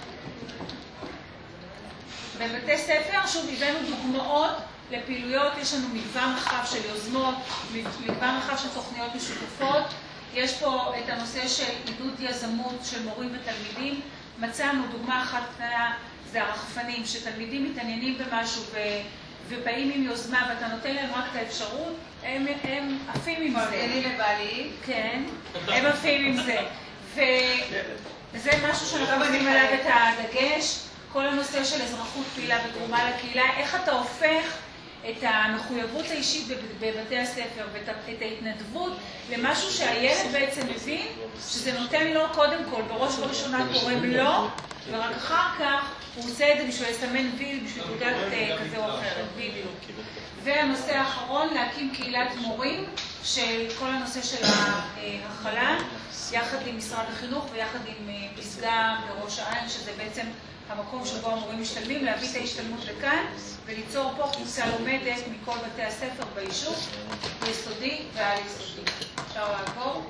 בבתי ספר, שוב, הבאנו דוגמאות לפעילויות, יש לנו מגוון רחב של יוזמות, מגוון רחב של תוכניות משותפות. יש פה את הנושא של עידוד יזמות של מורים ותלמידים. מצאנו דוגמה אחת קטנה, זה הרחפנים, שתלמידים מתעניינים במשהו ובאים עם יוזמה ואתה נותן להם רק את האפשרות, הם, הם עפים עם זה. אלי לבעלי. כן, הם עפים עם זה. וזה משהו שאנחנו עושים עליו את הדגש. כל הנושא של אזרחות פעילה ותרומה לקהילה, איך אתה הופך את המחויבות האישית בבתי הספר ואת ההתנדבות למשהו שהילד בעצם מבין שזה נותן לו קודם כל, בראש ובראשונה קוראים לו, ורק אחר כך הוא עושה את זה בשביל לסמן ויל, בשביל תעודת כזה או אחרת, בדיוק. והנושא האחרון, להקים קהילת מורים של כל הנושא של ההכלה, יחד עם משרד החינוך ויחד עם פסגה בראש העין, שזה בעצם המקום שבו המורים משתלמים, להביא את ההשתלמות לכאן וליצור פה קבוצה לומדת מכל בתי הספר ביישוב, ביסודי ועל יסודי. אפשר לעבור?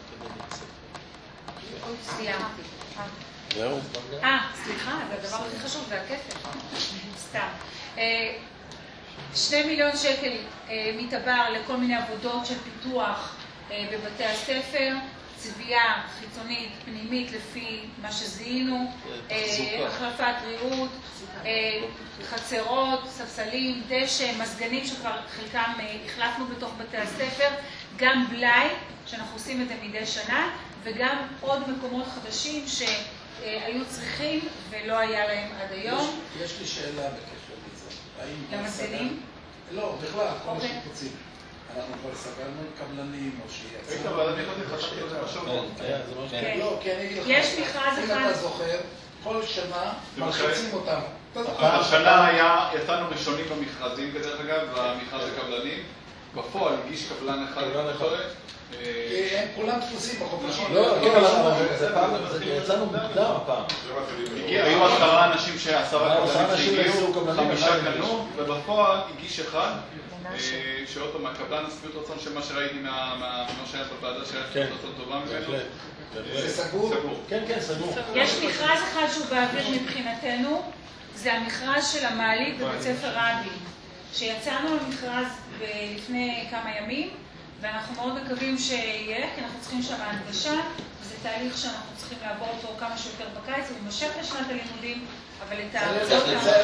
סיימתי. זהו. אה, סליחה, זה הדבר הכי חשוב, זה הכסף. סתם. שני מיליון שקל מתעבר לכל מיני עבודות של פיתוח בבתי הספר, צביעה חיצונית, פנימית, לפי מה שזיהינו, החלפת ריהוט, חצרות, ספסלים, דשא, מזגנים שכבר חלקם החלפנו בתוך בתי הספר, גם בלאי, שאנחנו עושים את זה מדי שנה, וגם עוד מקומות חדשים שהיו צריכים ולא היה להם עד היום. יש לי שאלה בקשר לזה. למזגנים? לא, בכלל, כל השיפוצים. אנחנו כבר סגרנו עם קבלנים, או שיצא... איתו, אבל אני לא חשבתי על זה בשבוע. לא, כי אני אגיד לך, יש מכרז אם אחד... אתה זוכר, כל שנה מלחיצים אותם. השנה היה, יצאנו ראשונים במכרזים, בדרך אגב, במכרז הקבלנים. בפועל הגיש קבלן אחד, כי הם כולם דפוסים בחופשים. לא, כן, אבל זה יצאנו מוקדם הפעם. היו עשרה אנשים שעשרה קבלנים שהגיעו, חמישה קנו, ובפועל הגיש אחד. שעוד פעם, הקבלן הסביבות רצון של מה שראיתי ממה שהיה בוועדה שהיה סביבות רצון טובה ממנו. זה סגור? כן, כן, סגור. יש מכרז אחד שהוא באוויר מבחינתנו, זה המכרז של המעלית בבית ספר רבין, שיצאנו למכרז לפני כמה ימים, ואנחנו מאוד מקווים שיהיה, כי אנחנו צריכים שם הנגשה, וזה תהליך שאנחנו צריכים לעבור אותו כמה שיותר בקיץ, הוא יימשך לשנת הלימודים, אבל את העבודות...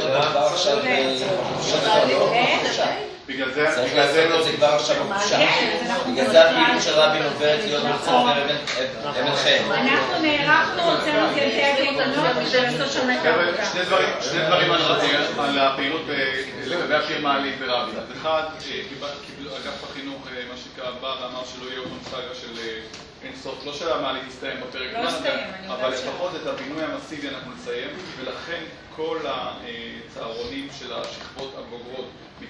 בגלל זה... צריך לעשות את זה כבר עכשיו בחופשה. בגלל זה הפעילות של רבין עוברת להיות בית ספר אבן חן. אנחנו נערכנו, הוצאנו קלטי הקייטנות בשביל לעשות שם את העבודה. שני דברים על הפעילות לגבי הפיר מעלית ברבין. אז אחד, אגף החינוך, מה שנקרא, בא ואמר שלא יהיה אותם סאגה של אין סוף, לא שהמעלית יסתיים בפרק זמן, אבל לפחות את הבינוי המסיבי אנחנו נסיים, ולכן כל הצהרונים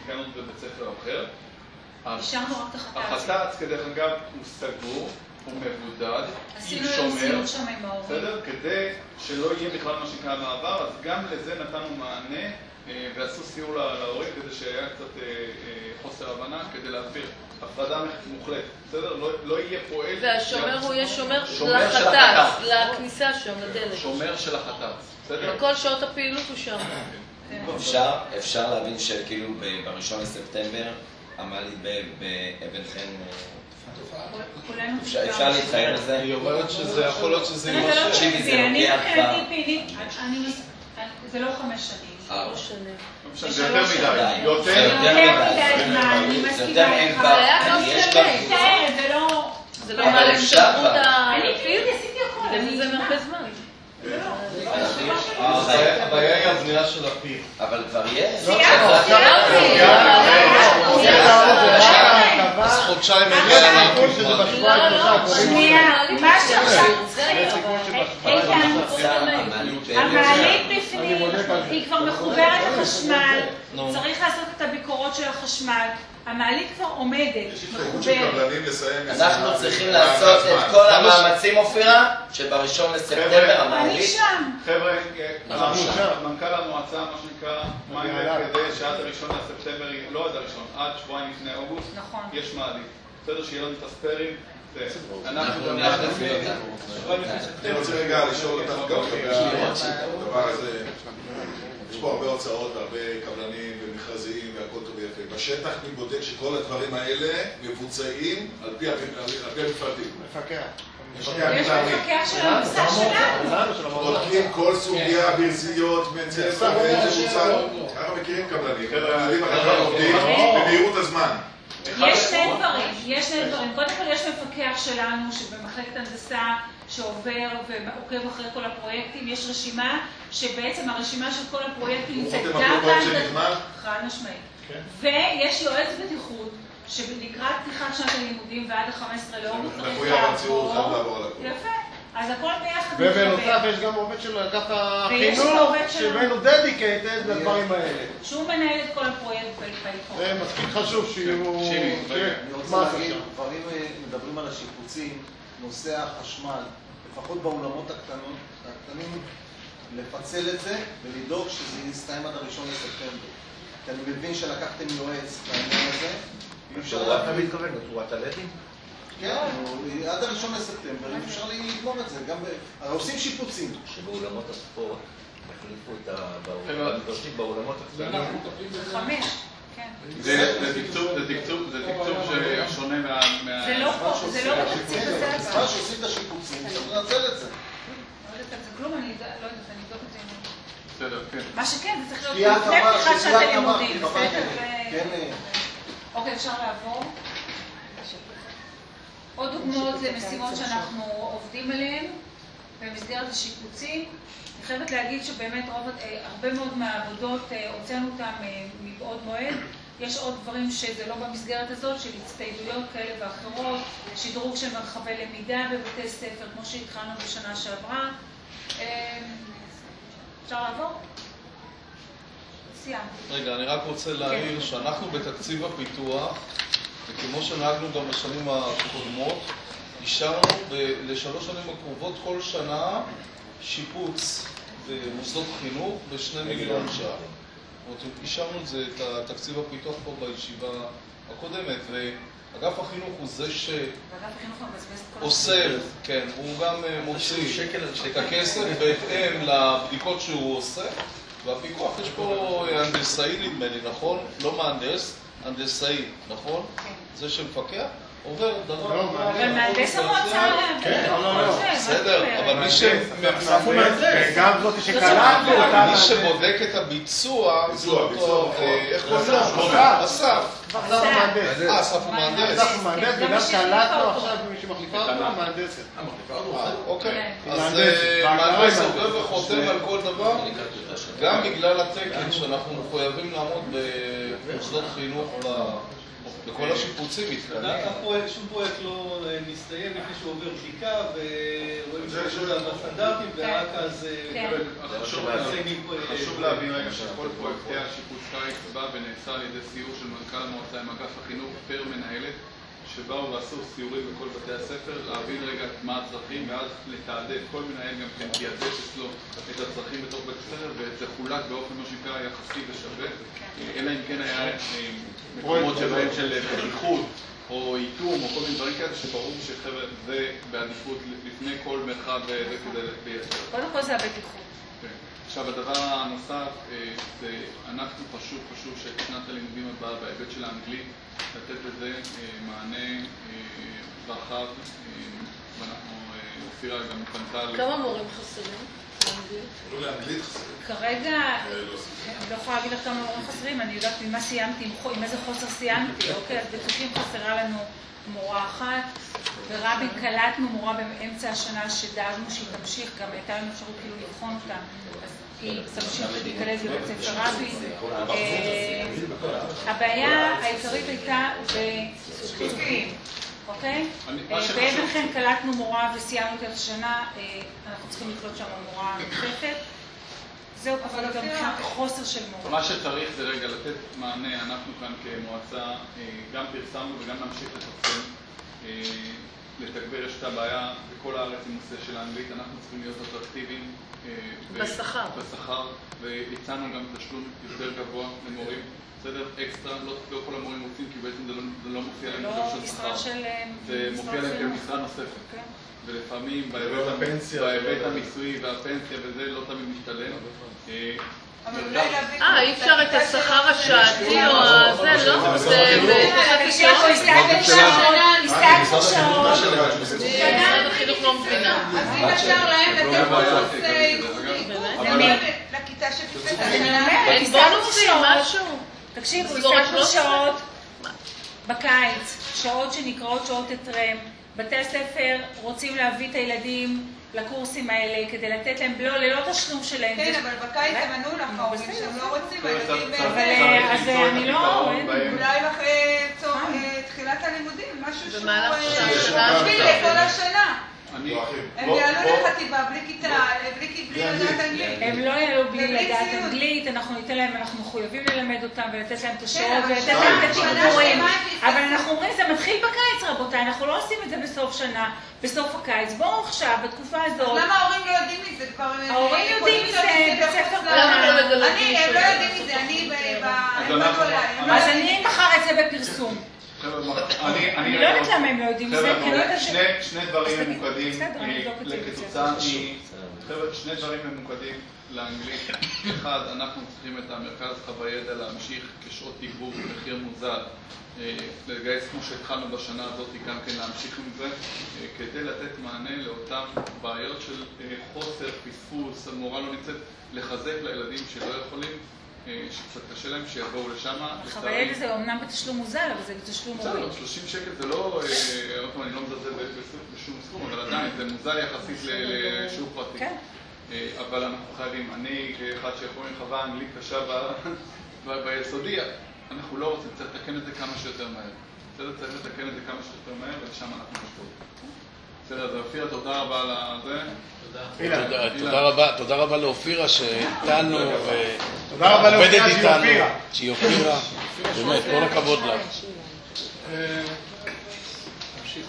התקנות בבית ספר אחר. השארנו רק את החטץ. החטץ, כדרך אגב, הוא סגור, הוא מבודד, עם שומר, בסדר? כדי שלא יהיה בכלל מה שנקרא מעבר, אז גם לזה נתנו מענה ועשו סיור להורים כדי שהיה קצת חוסר הבנה, כדי להסביר. הפרדה מוחלטת, בסדר? לא יהיה פועל... והשומר הוא יהיה שומר לחטץ, לכניסה שם, לדלת. שומר של החטץ, בסדר? בכל שעות הפעילות הוא שם. אפשר להבין שכאילו בראשון לספטמבר המעלית באבן חן... אפשר להתחייב לזה? היא אומרת שזה יכול להיות שזה יימשך. אני זה לא חמש שנים. אה, זה יותר מדי. יותר מדי זמן, אני מסכימה לך. זה היה גם שווה. זה לא... זה לא מעלה שתרבות ה... אני פעילות עשיתי הכל. זה הרבה זמן. הבעיה היא הבנייה של הפיל. אבל כבר יש. אז חודשיים אין שנייה, מה שעכשיו המעלית בפנים, היא כבר מחוברת לחשמל, צריך לעשות את הביקורות של החשמל. המעלית כבר עומדת, מחוברת. אנחנו צריכים לעשות את כל המאמצים, אופירה, שבראשון לספטמבר המעלית... אני שם. חבר'ה, מנכ"ל המועצה, מה שנקרא, מה יהיה כדי שעד הראשון לספטמבר, לא עד הראשון, עד שבועיים לפני אוגוסט, יש מעלית. בסדר שיהיה לנו את הספיירים, אנחנו גם נעשו אני רוצה רגע לשאול אותך גם הדבר הזה. יש פה הרבה הוצאות והרבה קבלנים ומכרזיים והכל טוב ויפה. בשטח אני בודק שכל הדברים האלה מבוצעים על פי המפרטים. מפקח. יש מפקח של המוסד שלנו. בודקים כל סוגיה, ברזיות, מצלסה, אנחנו מכירים קבלנים. יודעים אחרי כמה עובדים במהירות הזמן. יש שני דברים, יש שני דברים. קודם כל יש מפקח שלנו שבמחלקת הנדסה שעובר ועוקב אחרי כל הפרויקטים. יש רשימה שבעצם הרשימה של כל הפרויקטים נמצאת גם בהנדסה. חד משמעית. ויש יועץ בטיחות שלקראת פתיחת שנת הלימודים ועד ה-חמישה עשר לאוגוסט צריך לעבור. יפה. אז הכל ביחד. ובנוסף יש גם עובד של אגף החינוך שבאנו דדיקייטד לדברים האלה. שהוא מנהל את כל הפרויקט בעיקרון. זה מספיק חשוב שיהיו... אני רוצה להגיד, דברים מדברים על השיפוצים, נושא החשמל, לפחות באולמות הקטנים, לפצל את זה ולדאוג שזה יסתיים עד הראשון לספטמבר. כי אני מבין שלקחתם יועץ בעניין הזה. אתה מתכוון לתרועת הלדים? כן, עד הראשון לספטמבר, אפשר לגמור את זה, גם עושים שיפוצים. שבאולמות הספורט החליפו את המגרשים באולמות הקטנים. זה חמש, כן. זה תקצוב ששונה מה... זה לא פה, זה לא בתקציב הזה. מה שעושים את השיפוצים, צריך לנצל את זה. לא יודעת, זה כלום, אני לא יודעת, אני אבדוק את זה. בסדר, כן. מה שכן, זה צריך להיות לפני פתיחת שנת הלימודים. אוקיי, אפשר לעבור. עוד דוגמאות למשימות שאנחנו עובדים עליהן במסגרת השיפוצים. אני חייבת להגיד שבאמת הרבה מאוד מהעבודות הוצאנו אותן מבעוד מועד. יש עוד דברים שזה לא במסגרת הזאת, של הצטיידויות כאלה ואחרות, שדרוג של מרחבי למידה בבתי ספר, כמו שהתחלנו בשנה שעברה. אפשר לעבור? סיימתי. רגע, אני רק רוצה להעיר שאנחנו בתקציב הפיתוח, וכמו שנהגנו גם בשנים הקודמות, אישרנו לשלוש שנים הקרובות כל שנה שיפוץ במוסדות חינוך בשני מיליון ש"ח. אישרנו את זה, את התקציב הפיתוח פה בישיבה הקודמת, ואגף החינוך הוא זה שעושה, כן, הוא גם מוציא את הכסף בהתאם לבדיקות שהוא עושה, והפיקוח יש פה הנדסאי נדמה לי, נכון? לא מהנדס, הנדסאי, נכון? זה שמפקח עובר דבר. אבל מהנדס המועצה... כן, לא, לא. בסדר, אבל מי גם זאת שקלטנו אותה. מי שבודק את הביצוע, זה אותו... איך קוראים לו? אסף. אסף מהנדס. אה, אסף הוא מהנדס. אסף הוא מהנדס, וגם קלטנו עכשיו מי שמחליפה אותו, מהנדסת. אוקיי. אז מהנדס עובר וחותם על כל דבר, גם בגלל התקן שאנחנו מחויבים לעמוד במוסדות חינוך בכל השיפוצים מתקנים. שום פרויקט לא מסתיים לפני שהוא עובר בדיקה ורואים שיש אותם בסטנדרטים ורק אז... חשוב להבין רגע שכל פרויקטי השיפוץ קיץ בא ונעשה על ידי סיור של מנכ"ל המועצה עם אגף החינוך פר מנהלת שבאו ועשו סיורים בכל בתי הספר, להבין רגע מה הצרכים ואז לתעדף, כל מנהל גם כן תיעדף אצלו את הצרכים בתוך בית הספר וזה חולק באופן מה שנקרא יחסי ושווה, אלא אם כן היה מקומות שבהם של בטיחות או איתום או כל מיני דברים כאלה שברור שחבר'ה זה בעדיפות לפני כל מרחב וכדי לייצר. קודם כל זה הבטיחות. עכשיו הדבר הנוסף זה אנחנו פשוט חשוב ששנת הלימודים הבאה בהיבט של האנגלית לתת לזה מענה רחב ואנחנו אופירה גם פנתה... כמה מורים חסרים? לא לאנגלית חסרים. כרגע, אני לא יכולה להגיד לך כמה מורים חסרים, אני יודעת ממה סיימתי, עם איזה חוסר סיימתי, אוקיי, אז בצופים חסרה לנו מורה אחת, ברבין קלטנו מורה באמצע השנה שדאגנו שהיא תמשיך, גם הייתה לנו אפשרות כאילו לבחון אותה, אז היא תמשיך להיכנס בבית ספר רבין. הבעיה העיקרית הייתה בצופים, אוקיי? ואבן כן קלטנו מורה וסיימנו את השנה, אנחנו צריכים לקלוט שם מורה נוספת. זהו, אבל גם חוסר של מורה. מה שצריך זה רגע לתת מענה, אנחנו כאן כמועצה גם פרסמנו וגם נמשיך לפרסם. לתגבר יש את הבעיה בכל הארץ עם נושא של האנגלית, אנחנו צריכים להיות אטרקטיביים בשכר. בשכר, והצענו גם תשלום יותר גבוה למורים, בסדר? אקסטרה, לא כל המורים רוצים כי בעצם זה לא מופיע להם בתוך של שכר, זה מופיע להם כמשרה נוספת. ולפעמים בהיבט המיסוי והפנסיה וזה לא תמיד משתלם. אה, אי אפשר את השכר השעתי או זה, לא? זה בחצי שעות? הסתכלו שעות. משרד החינוך לא מבינה. אז אם אפשר להם לתת בונוס ייחודי, לכיתה שפספסת. אין בונוסים, משהו. תקשיבו, הסתכלו שעות בקיץ, שעות שנקראות שעות הטרם. בתי הספר רוצים להביא את הילדים לקורסים האלה כדי לתת להם בלו ללא תשלום שלהם. כן, אבל בקיץ הם ענו לך, ההורים שהם לא רוצים, הילדים באמת. אז אני לא... אולי אחרי תחילת הלימודים, משהו שהוא... במהלך השנה. בשביל לכל השנה. הם יעלו לחטיבה בלי כיתה, בלי לדעת אנגלית. הם לא יעלו בלי לדעת אנגלית, אנחנו ניתן להם, אנחנו מחויבים ללמד אותם ולתת להם את השעות ולתת להם את התגבורים. אבל אנחנו אומרים, זה מתחיל בקיץ רבותיי, אנחנו לא עושים את זה בסוף שנה, בסוף הקיץ. בואו עכשיו, בתקופה הזאת... למה ההורים לא יודעים מזה? ההורים יודעים מזה, בית ספר למה לא לגלות? אני, הם לא יודעים מזה, אני ב... אז אני מחר את זה בפרסום. אני לא יודעת למה הם לא יודעים מזה, שני דברים ממוקדים כתוצאה מ... שני דברים ממוקדים לאנגלית. אחד, אנחנו צריכים את המרכז חווה ידע להמשיך כשעות תגבור במחיר מוזל, לגייס כמו שהתחלנו בשנה הזאת, גם כן להמשיך עם זה, כדי לתת מענה לאותן בעיות של חוסר, פספוס, המורה לא נמצאת, לחזק לילדים שלא יכולים, שקצת קשה להם, שיבואו לשם. חוויה זה אומנם בתשלום מוזל, אבל זה בתשלום מורי. בסדר, שלושים שקל זה לא, עוד פעם, אני לא מזלזל בשום סכום, אבל עדיין זה מוזל יחסית לשוק פרטי. כן. אבל אנחנו חייבים, אני כאחד שיכול עם חווה אנגלית קשה ביסודי, אנחנו לא רוצים, צריך לתקן את זה כמה שיותר מהר. בסדר, צריך לתקן את זה כמה שיותר מהר, ולשם אנחנו נשתות. בסדר, אז אופירה, תודה רבה על זה. תודה רבה, תודה רבה לאופירה שאיתנו ועובדת איתנו, שהיא אופירה, באמת, כל הכבוד לה. נמשיך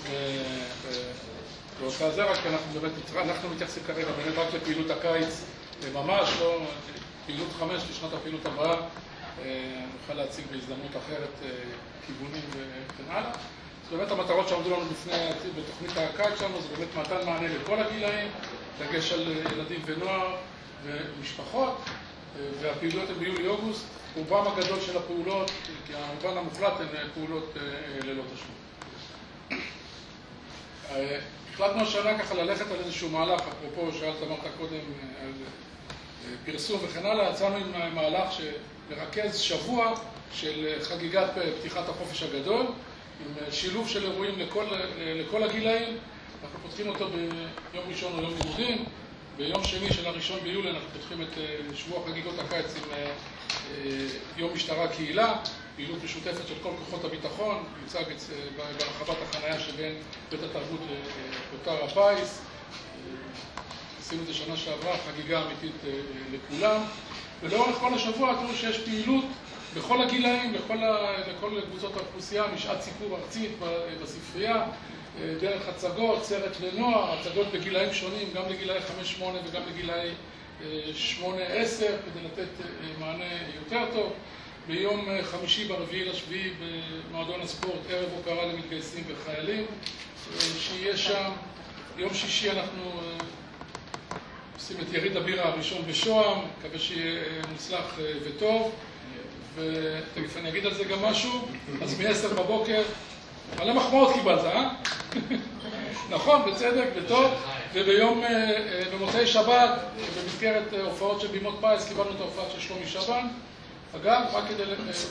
באותה זה, רק אנחנו מתייחסים כרגע באמת רק לפעילות הקיץ, ממש לא, פעילות חמש לשנת הפעילות הבאה, נוכל להציג בהזדמנות אחרת כיוונים וכן הלאה. אז באמת המטרות שעמדו לנו בפני, בתוכנית הקיץ שלנו, זה באמת מתן מענה לכל הגילאים, דגש על ילדים ונוער ומשפחות, והפעילויות הן ביולי-אוגוסט, רובם הגדול של הפעולות, כי הרובן המוחלט הן פעולות ללא תשלום. החלטנו השנה ככה ללכת על איזשהו מהלך, אפרופו שאלת אמרת קודם על פרסום וכן הלאה, יצאנו עם מהלך שמרכז שבוע של חגיגת פתיחת החופש הגדול, עם שילוב של אירועים לכל, לכל הגילאים. אנחנו פותחים אותו ביום ראשון או יום לימודים, ביום שני של הראשון ביולי אנחנו פותחים את שבוע חגיגות הקיץ עם יום משטרה קהילה, פעילות משותפת של כל כוחות הביטחון, יוצג ברחבת החנייה שבין בית התרבות לכותר הפיס. עשינו את זה שנה שעברה, חגיגה אמיתית לכולם. ולאורך כל השבוע תראו שיש פעילות בכל הגילאים, לכל, לכל קבוצות האוכלוסייה, משעת סיפור ארצית בספרייה, דרך הצגות, סרט לנוער, הצגות בגילאים שונים, גם לגילאי חמש שמונה וגם לגילאי שמונה עשר, כדי לתת מענה יותר טוב. ביום חמישי ברביעי לשביעי במועדון הספורט, ערב הוקרה למתגייסים וחיילים, שיהיה שם. יום שישי אנחנו עושים את יריד הבירה הראשון בשוהם, מקווה שיהיה מוצלח וטוב. ותכף אני אגיד על זה גם משהו, אז מ-עשר בבוקר, מלא מחמאות קיבלת, אה? נכון, בצדק, בטוב. וביום, במוצאי שבת, במסגרת הופעות של בימות פייס, קיבלנו את ההופעה של שלומי שבן. אגב, רק כדי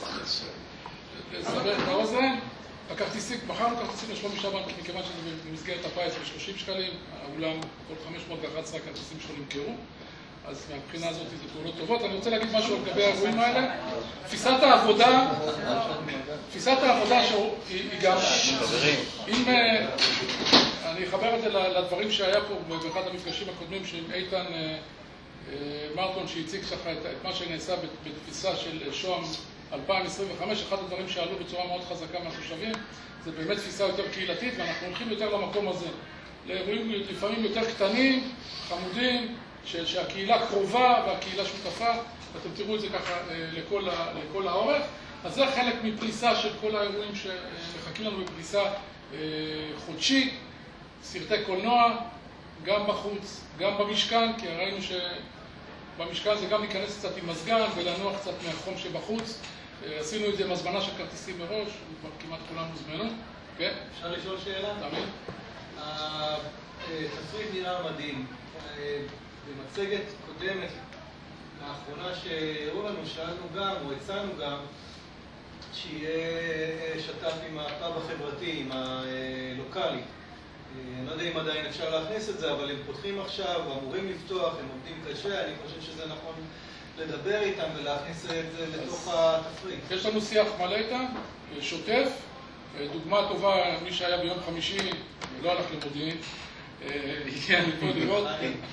לסבר את האוזן, הכרטיסים, מכרנו כרטיסים לשלומי שבן, מכיוון שזה במסגרת הפייס ב-שלושים שקלים, האולם כל חמש מאות ואחת עשרה הכרטיסים שלו נמכרו. אז מהבחינה הזאת זה פעולות טובות. אני רוצה להגיד משהו לגבי האירועים האלה. תפיסת העבודה, תפיסת העבודה שהיא גם... אם אני אחבר את זה לדברים שהיה פה באחד המפגשים הקודמים שעם איתן מרטון שהציג ככה את מה שנעשה בתפיסה של שוהם אלפיים עשרים וחמש, אחד הדברים שעלו בצורה מאוד חזקה מהתושבים, זה באמת תפיסה יותר קהילתית, ואנחנו הולכים יותר למקום הזה. לאירועים לפעמים יותר קטנים, חמודים, שהקהילה קרובה והקהילה שותפה, ואתם תראו את זה ככה לכל, לכל האורך. אז זה חלק מפריסה של כל האירועים שמחכים לנו בפריסה חודשית, סרטי קולנוע, גם בחוץ, גם במשכן, כי ראינו שבמשכן זה גם להיכנס קצת עם מזגן ולנוח קצת מהחום שבחוץ. עשינו את זה עם הזמנה של כרטיסים מראש, כמעט כולם הוזמנו. כן? אפשר לשאול שאלה? תמיד. התפריט נראה מדהים. במצגת קודמת, האחרונה שהראו לנו, שאלנו גם, או הצענו גם, שיהיה שת"פ עם הפאב החברתי, עם הלוקאלי. אני לא יודע אם עדיין אפשר להכניס את זה, אבל הם פותחים עכשיו, אמורים לפתוח, הם עובדים קשה, אני חושב שזה נכון לדבר איתם ולהכניס את זה לתוך התפריט. יש לנו שיח מלא איתם, שוטף. דוגמה טובה, מי שהיה ביום חמישי, לא הלך למודיעין, הגיע מפה לראות.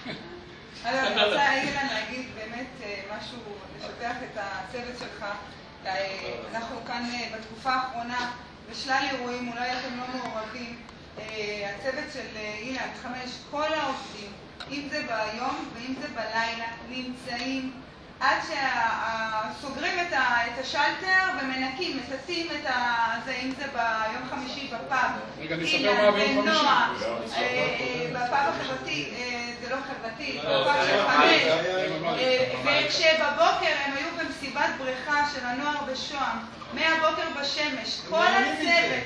אני רוצה אילן להגיד באמת משהו, לשתף את הצוות שלך. אנחנו כאן בתקופה האחרונה, בשלל אירועים, אולי אתם לא מעורבים, הצוות של אילן, חמש, כל העובדים, אם זה ביום ואם זה בלילה, נמצאים עד שסוגרים את השלטר ומנקים, מססים את זה, אם זה ביום חמישי בפאב, אילן ונועה, בפאב החברתי, זה לא חברתי, בפאב של חמש, וכשבבוקר הם היו במסיבת בריכה של הנוער בשוהם, מהבוקר בשמש, כל הצוות,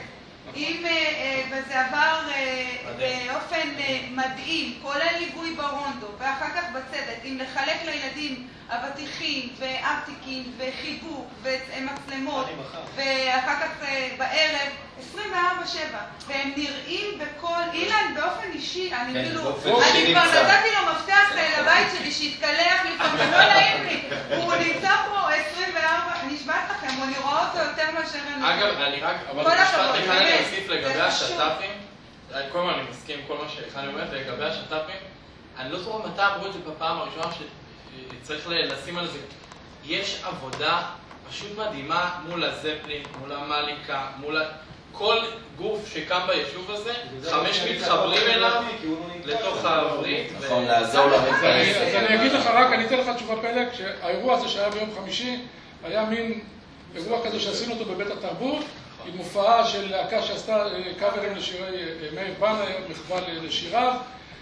וזה עבר באופן מדהים, כולל ליווי ברונדו, ואחר כך בצוות, אם לחלק לילדים אבטיחים וארטיקים וחיבוק ומצלמות, ואחר כך בערב, עשרים וארבע שבע, והם נראים בכל, אילן באופן אישי, אני כאילו, אני כבר נתתי לו מפתח לבית שלי שהתקלח לפעמים, לא נעים לי, הוא נמצא פה עשרים וארבע, אני נשבעת לכם, אני רואה אותו יותר מאשר אני. אגב, אני רק, אבל משפט אחד אני אוסיף לגבי השת"פים, כל מה אני מסכים עם כל מה שחני אומרת, לגבי השת"פים, אני לא זוכר מתי אמרו את זה בפעם הראשונה שצריך לשים על זה, יש עבודה פשוט מדהימה מול הזפלין, מול המליקה, מול כל גוף שקם ביישוב הזה, חמש מתחברים אליו לתוך העברית. נכון, לעזור למפרס. אז אני אגיד לך רק, אני אתן לך תשובה פלג, שהאירוע הזה שהיה ביום חמישי, היה מין אירוע כזה שעשינו אותו בבית התרבות, עם הופעה של להקה שעשתה קאברים לשירי מאיר בנה, מחווה לשיריו,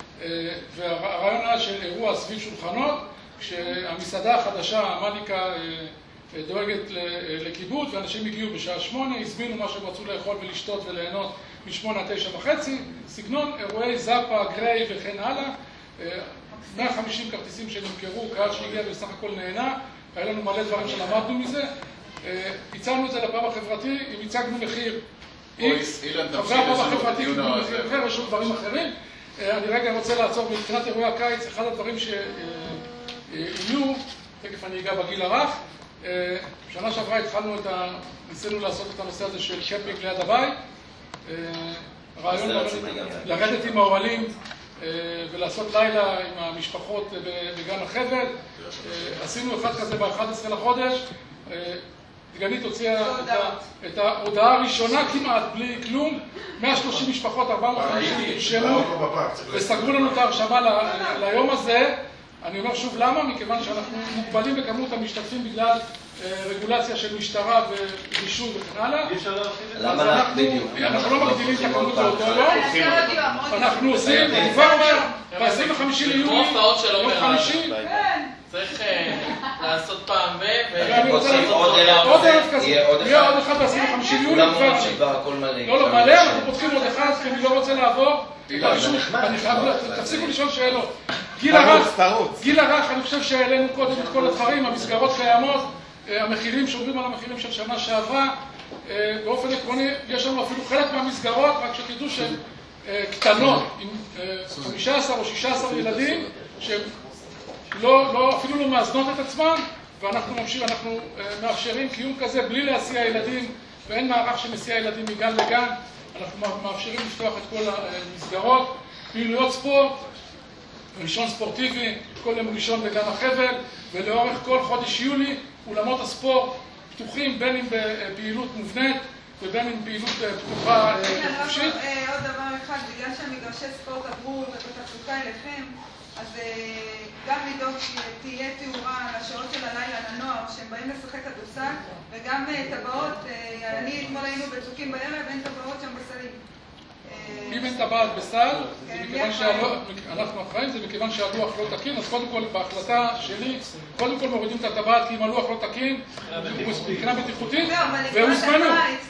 והרעיון היה של אירוע סביב שולחנות, כשהמסעדה החדשה, המליקה, דואגת לכיבוד, ואנשים הגיעו בשעה שמונה, הזמינו מה שהם רצו לאכול ולשתות וליהנות משמונה עד תשע וחצי, סגנון אירועי זאפה, גריי וכן הלאה, מאה וחמישים כרטיסים שנמכרו, קהל שהגיע ובסך הכל נהנה, היה לנו מלא דברים שלמדנו מזה, הצענו את זה לפאב החברתי, אם הצגנו מחיר X, חברי הפאב החברתי קיבלו מחיר אחר, יש עוד דברים אחרים. אני רגע רוצה לעצור מבחינת אירועי הקיץ, אחד הדברים שיהיו, תכף אני אגע בגיל הרך, שנה שעברה התחלנו את ה... ניסינו לעשות את הנושא הזה של קמפינג ליד הבית. רעיון לרדת עם האוהלים ולעשות לילה עם המשפחות בגן החבל. עשינו אחד כזה ב-אחד עשר לחודש. דגנית הוציאה את ההודעה הראשונה כמעט בלי כלום. מאה ושלושים משפחות, ארבע מאות וחמישים נרשמו וסגרו לנו את ההרשמה ליום הזה. אני אומר שוב למה? מכיוון שאנחנו מוגבלים בכמות המשתתפים בגלל רגולציה של משטרה ורישוי וכן הלאה. למה בדיוק? אנחנו לא מגדילים את הכמות לאותו יום. אנחנו עושים, אני כבר אומר, ב-עשרים וחמישה ליולי, יום חמישי. צריך לעשות פעם ו... עוד ערב כזה. יהיה עוד אחד ב-עשרים וחמישה ליולי. לא, לא, מלא, אנחנו פותחים עוד אחד, כי אני לא רוצה לעבור. תפסיקו לשאול שאלות. גיל הרך, גיל הרך, אני חושב שהעלינו קודם את כל הדברים, המסגרות קיימות, המחירים שומרים על המחירים של שנה שעברה. באופן עקרוני, יש לנו אפילו חלק מהמסגרות, רק שתדעו שהן קטנות, עם חמישה עשר או שישה עשר ילדים, שהן אפילו לא מאזנות את עצמם, ואנחנו מאפשרים קיום כזה בלי להסיע ילדים, ואין מערך שמסיע ילדים מגן לגן. אנחנו מאפשרים לפתוח את כל המסגרות, פעילויות ספורט, ראשון ספורטיבי, כל יום ראשון בגן החבל, ולאורך כל חודש יולי אולמות הספורט פתוחים בין אם בפעילות מובנית ובין אם פעילות פתוחה חופשית. עוד דבר אחד, בגלל שהמגרשי ספורט עברו בתחזוקה אליכם, אז גם לדאוג שתהיה תאורה לשעות של הלילה לנוער שהם באים לשחק כדורסל, וגם טבעות, אני אתמול היינו בצוקים בערב, אין טבעות שם בסלים. אם אין טבעת בסל, אנחנו אחראים, זה מכיוון שהלוח לא תקין, אז קודם כל בהחלטה שלי, קודם כל מורידים את הטבעת כי אם הלוח לא תקין, מבחינה בטיחותית, והוזמנו.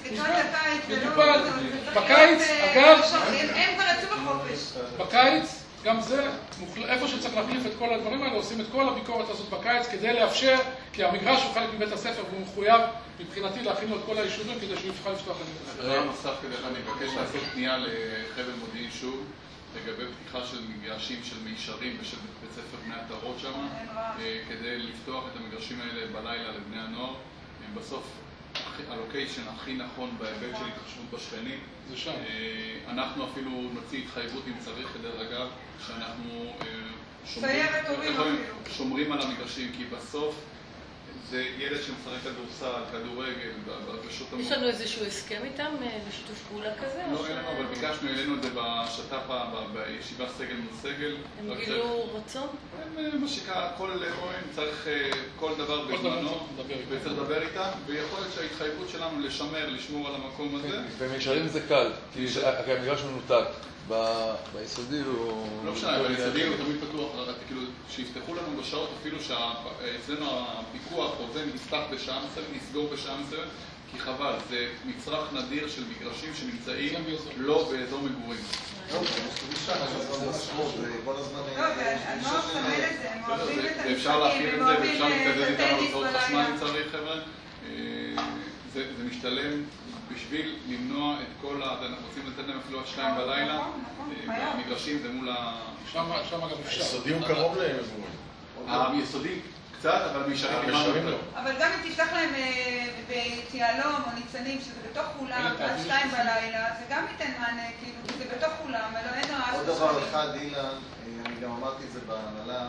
בקיץ, אגב, הם כבר יצאו בחופש. בקיץ, גם זה, איפה שצריך להחליף את כל הדברים האלה, עושים את כל הביקורת הזאת בקיץ כדי לאפשר, כי המגרש הוא חלק מבית הספר והוא מחויב מבחינתי להכין לו את כל היישובים כדי שהוא יוכל לפתוח את זה. דבר נוסף כדי אני מבקש לעשות פנייה לחבל מודיעין שוב לגבי פתיחה של מגרשים של מישרים ושל בית ספר בני עטרות שם כדי לפתוח את המגרשים האלה בלילה לבני הנוער. בסוף הלוקיישן הכי נכון בהיבט של התחשבות בשכנים. אנחנו אפילו נוציא התחייבות אם צריך, דרך אגב, שאנחנו שומרים על המגרשים, כי בסוף זה ילד שמשחק כדורסל, כדורגל, ברשות המון. יש לנו איזשהו הסכם איתם לשיתוף פעולה כזה? לא, אין לנו, אבל ביקשנו, העלינו את זה בשת"פ, בישיבה סגל מול סגל. הם גילו רצון? מה שקרה, כל אירועים צריך כל דבר בזמנו, וצריך לדבר איתם, ויכול להיות שההתחייבות שלנו לשמר, לשמור על המקום הזה. במישרים זה קל, כי המגרש מנותק. ביסודי הוא... לא משנה, אבל ביסודי הוא תמיד פתוח, כאילו, שיפתחו לנו בשעות אפילו שאצלנו הפיקוח או זה נפתח בשעה מסוימת, נסגור בשעה מסוימת, כי חבל, זה מצרך נדיר של מגרשים שנמצאים לא באזור מגורים. לא, הנוער חבל את זה, הם אוהבים את המשחקים, ואפשר להכיר את זה, ואפשר להתקדד איתם על הוצאות חשמל אם צריך, חבר'ה. זה משתלם בשביל למנוע את כל ה... אנחנו רוצים לתת להם אפילו עד שתיים בלילה. המגרשים זה מול ה... שם גם אפשר. היסודי הוא קרוב למגורים. היסודי קצת, אבל מישרים לא. אבל גם אם תפתח להם ביהלום או ניצנים, שזה בתוך אולם, עד שתיים בלילה, זה גם ייתן מענה, כאילו, כי זה בתוך אולם, ולא אין רעש. עוד דבר אחד, אילן, אני גם אמרתי את זה בהנהלה,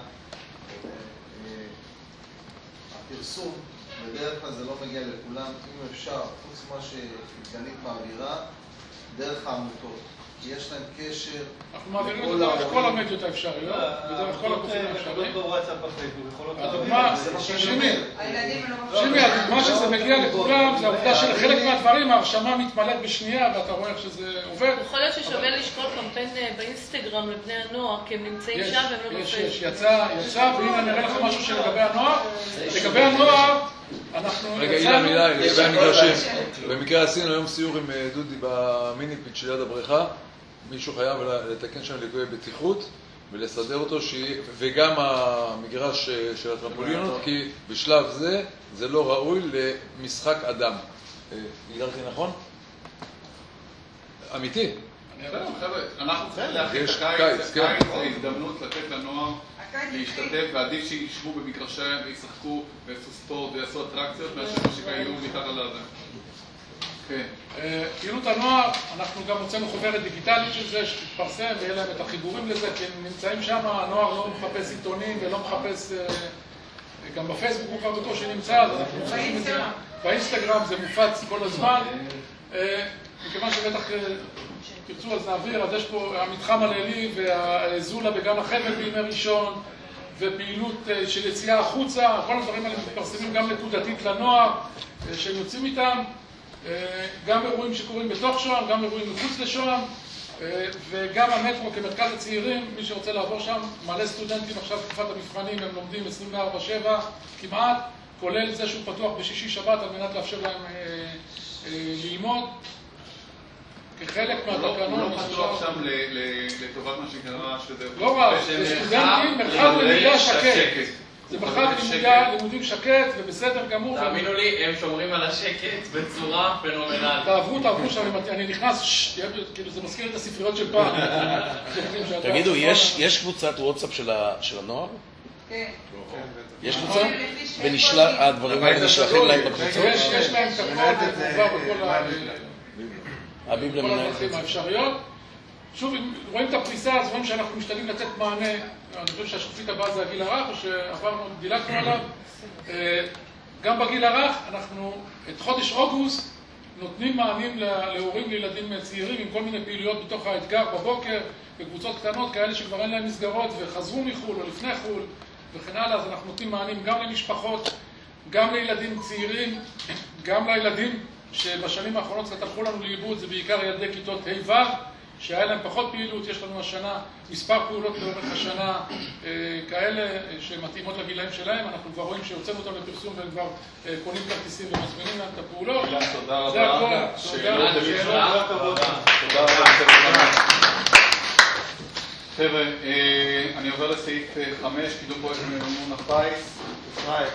הפרסום, בדרך כלל זה לא מגיע לכולם, אם אפשר, חוץ מה שגנית מעבירה, דרך העמותות. כי יש להם קשר... אנחנו מעבירים את זה דרך כל המדיות האפשריות, ודרך כל הגופים האפשריים. הדוגמה, שימי, הדוגמה שזה מגיע לכולם, זה העובדה שלחלק מהדברים ההרשמה מתמלאת בשנייה, ואתה רואה איך שזה עובד. יכול להיות ששווה לשקול קמפיין באינסטגרם לבני הנוער, כי הם נמצאים שם והם לא יש, יש, יצא, יצא, והנה נראה לך משהו שלגבי הנוער. לגבי הנוער, אנחנו... רגע, אילן, מילה, לגבי המגרשים. במקרה עשינו היום סיור עם דודי במיני פיץ' ליד הבריכה. מישהו חייב לתקן שם ליקויי בטיחות ולסדר אותו, וגם המגרש של הטרמפולינות, כי בשלב זה זה לא ראוי למשחק אדם. הגדרתי נכון? אמיתי. אנחנו צריכים להכין את הקיץ, הקיץ זה הזדמנות לתת לנוער להשתתף, ועדיף שישבו במגרשי וישחקו ויעשו ספורט ויעשו אטרקציות מאשר שיגיעו מתחת לזה. פעילות הנוער, אנחנו גם הוצאנו חוברת דיגיטלית של זה שתתפרסם ויהיה להם את החיבורים לזה, כי הם נמצאים שם, הנוער לא מחפש עיתונים ולא מחפש, גם בפייסבוק הוא כבר בקושי נמצא, אז אנחנו מוצאים את זה, באינסטגרם זה מופץ כל הזמן, מכיוון שבטח תרצו אז נעביר, אז יש פה המתחם הלילי והזולה בגן החבל בימי ראשון, ופעילות של יציאה החוצה, כל הדברים האלה מתפרסמים גם נקודתית לנוער שהם יוצאים איתם, גם אירועים שקורים בתוך שוהם, גם אירועים מחוץ לשוהם, וגם המטרו כמרכז הצעירים, מי שרוצה לעבור שם, מלא סטודנטים עכשיו תקופת המבחנים, הם לומדים עשרים וארבע שבע כמעט, כולל זה שהוא פתוח בשישי שבת על מנת לאפשר להם ללמוד. כחלק מהתקנון. הוא לא פתוח שם לטובת מה שקרה שזה... לא רע, זה סטודנטים, מרחב למידה שקט. זה מרחב לימודים שקט ובסדר גמור. תאמינו לי, הם שומרים על השקט בצורה פנומנלית. תעברו, תעברו שם, אני נכנס, כאילו זה מזכיר את הספריות של פעם. תגידו, יש קבוצת וואטסאפ של הנוער? כן. יש קבוצה? הדברים האלה נשלחים להם בקבוצות? יש להם כתבות, כבר בכל הדרכים האפשריות. שוב, אם רואים את הפריסה, אז רואים שאנחנו משתדלים לתת מענה. אני חושב שהשקופית הבאה זה הגיל הרך, או שעברנו, דילגנו עליו. גם בגיל הרך, אנחנו את חודש אוגוסט נותנים מענים להורים לילדים צעירים עם כל מיני פעילויות בתוך האתגר בבוקר, בקבוצות קטנות, כאלה שכבר אין להם מסגרות וחזרו מחול או לפני חול וכן הלאה. אז אנחנו נותנים מענים גם למשפחות, גם לילדים צעירים, גם לילדים שבשנים האחרונות קצת הלכו לנו לאיבוד, זה בעיקר ילדי כיתות ה' ו' שהיה להם פחות פעילות. יש לנו השנה מספר פעולות לאורך השנה כאלה שמתאימות לגילאים שלהם. אנחנו כבר רואים שהוצאנו אותם לפרסום והם כבר קונים כרטיסים ומזמינים להם את הפעולות. תודה רבה. שאלות ושאלות. תודה רבה. חבר'ה, אני עובר לסעיף חמש, קידום פרויקט מימון הפיס. ישראל.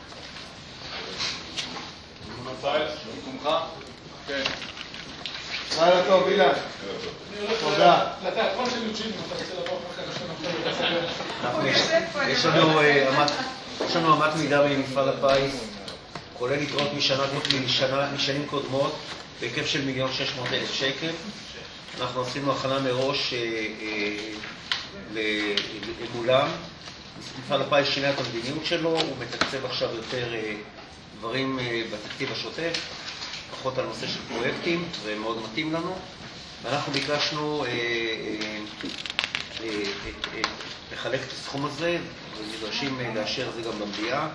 מימון הפיס, במקומך? כן. לילה טוב, אילן. תודה. לתיאטרון של יוג'ין, אם אתה רוצה לבוא אחר כך. יש לנו אמת מידה ממפעל הפיס, כולל יתרות משנים קודמות, בהיקף של מיליון שש מאות אלף שקל. אנחנו עשינו הכנה מראש למולם. מפעל הפיס שינה את המדיניות שלו, הוא מתקצב עכשיו יותר דברים בתקציב השוטף, פחות על נושא של פרויקטים, זה מאוד מתאים לנו. ואנחנו ביקשנו לחלק את הסכום הזה, ונדרשים לאשר זה גם במליאה.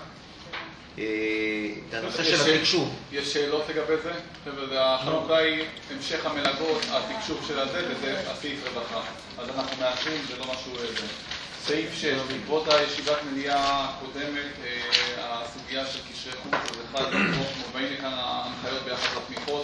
הנושא של התקשוב. יש שאלות לגבי זה? החלוקה היא המשך המלגות, התקשוב של הזה, וזה הסעיף רווחה. אז אנחנו מאשרים, זה לא משהו איזה. סעיף שש, בעקבות הישיבת מליאה הקודמת, הסוגיה של קשרי חוץ, אז אחד, מובאים לכאן ההנחיות ביחד לתמיכות,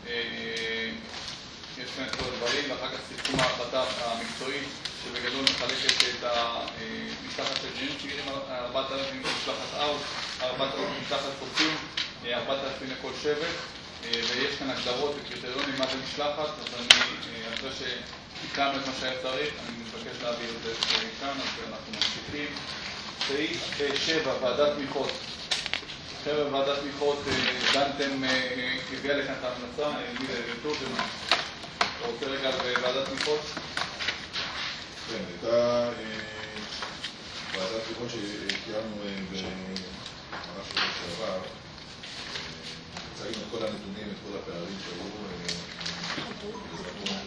יש כאן את כל הדברים, ואחר כך סיכום ההחלטה המקצועית, שבגדול מחלקת את המשלחת של ג'ינים צעירים, ארבעת אלפים משלחת אאוט, ארבעת אלפים משלחת חוצים, ארבעת אלפים לכל שבט, ויש כאן הגדרות וקריטריונים מה זה משלחת, אז אני, אחרי שתיקנו את מה שהיה צריך, אני מבקש להעביר את זה כאן, אז אנחנו ממשיכים. סעיף שבע, ועדת תמיכות. חבר'ה, ועדת תמיכות, דנתם, הביאה לכאן את ההמלצה, מילה וטורג'מן. אתה רוצה רגע בוועדת תמיכות? כן, הייתה ועדת תמיכות שקיימנו במהלך שבוע שעבר. הצגנו את כל הנתונים, את כל הפערים שהיו בעזרתו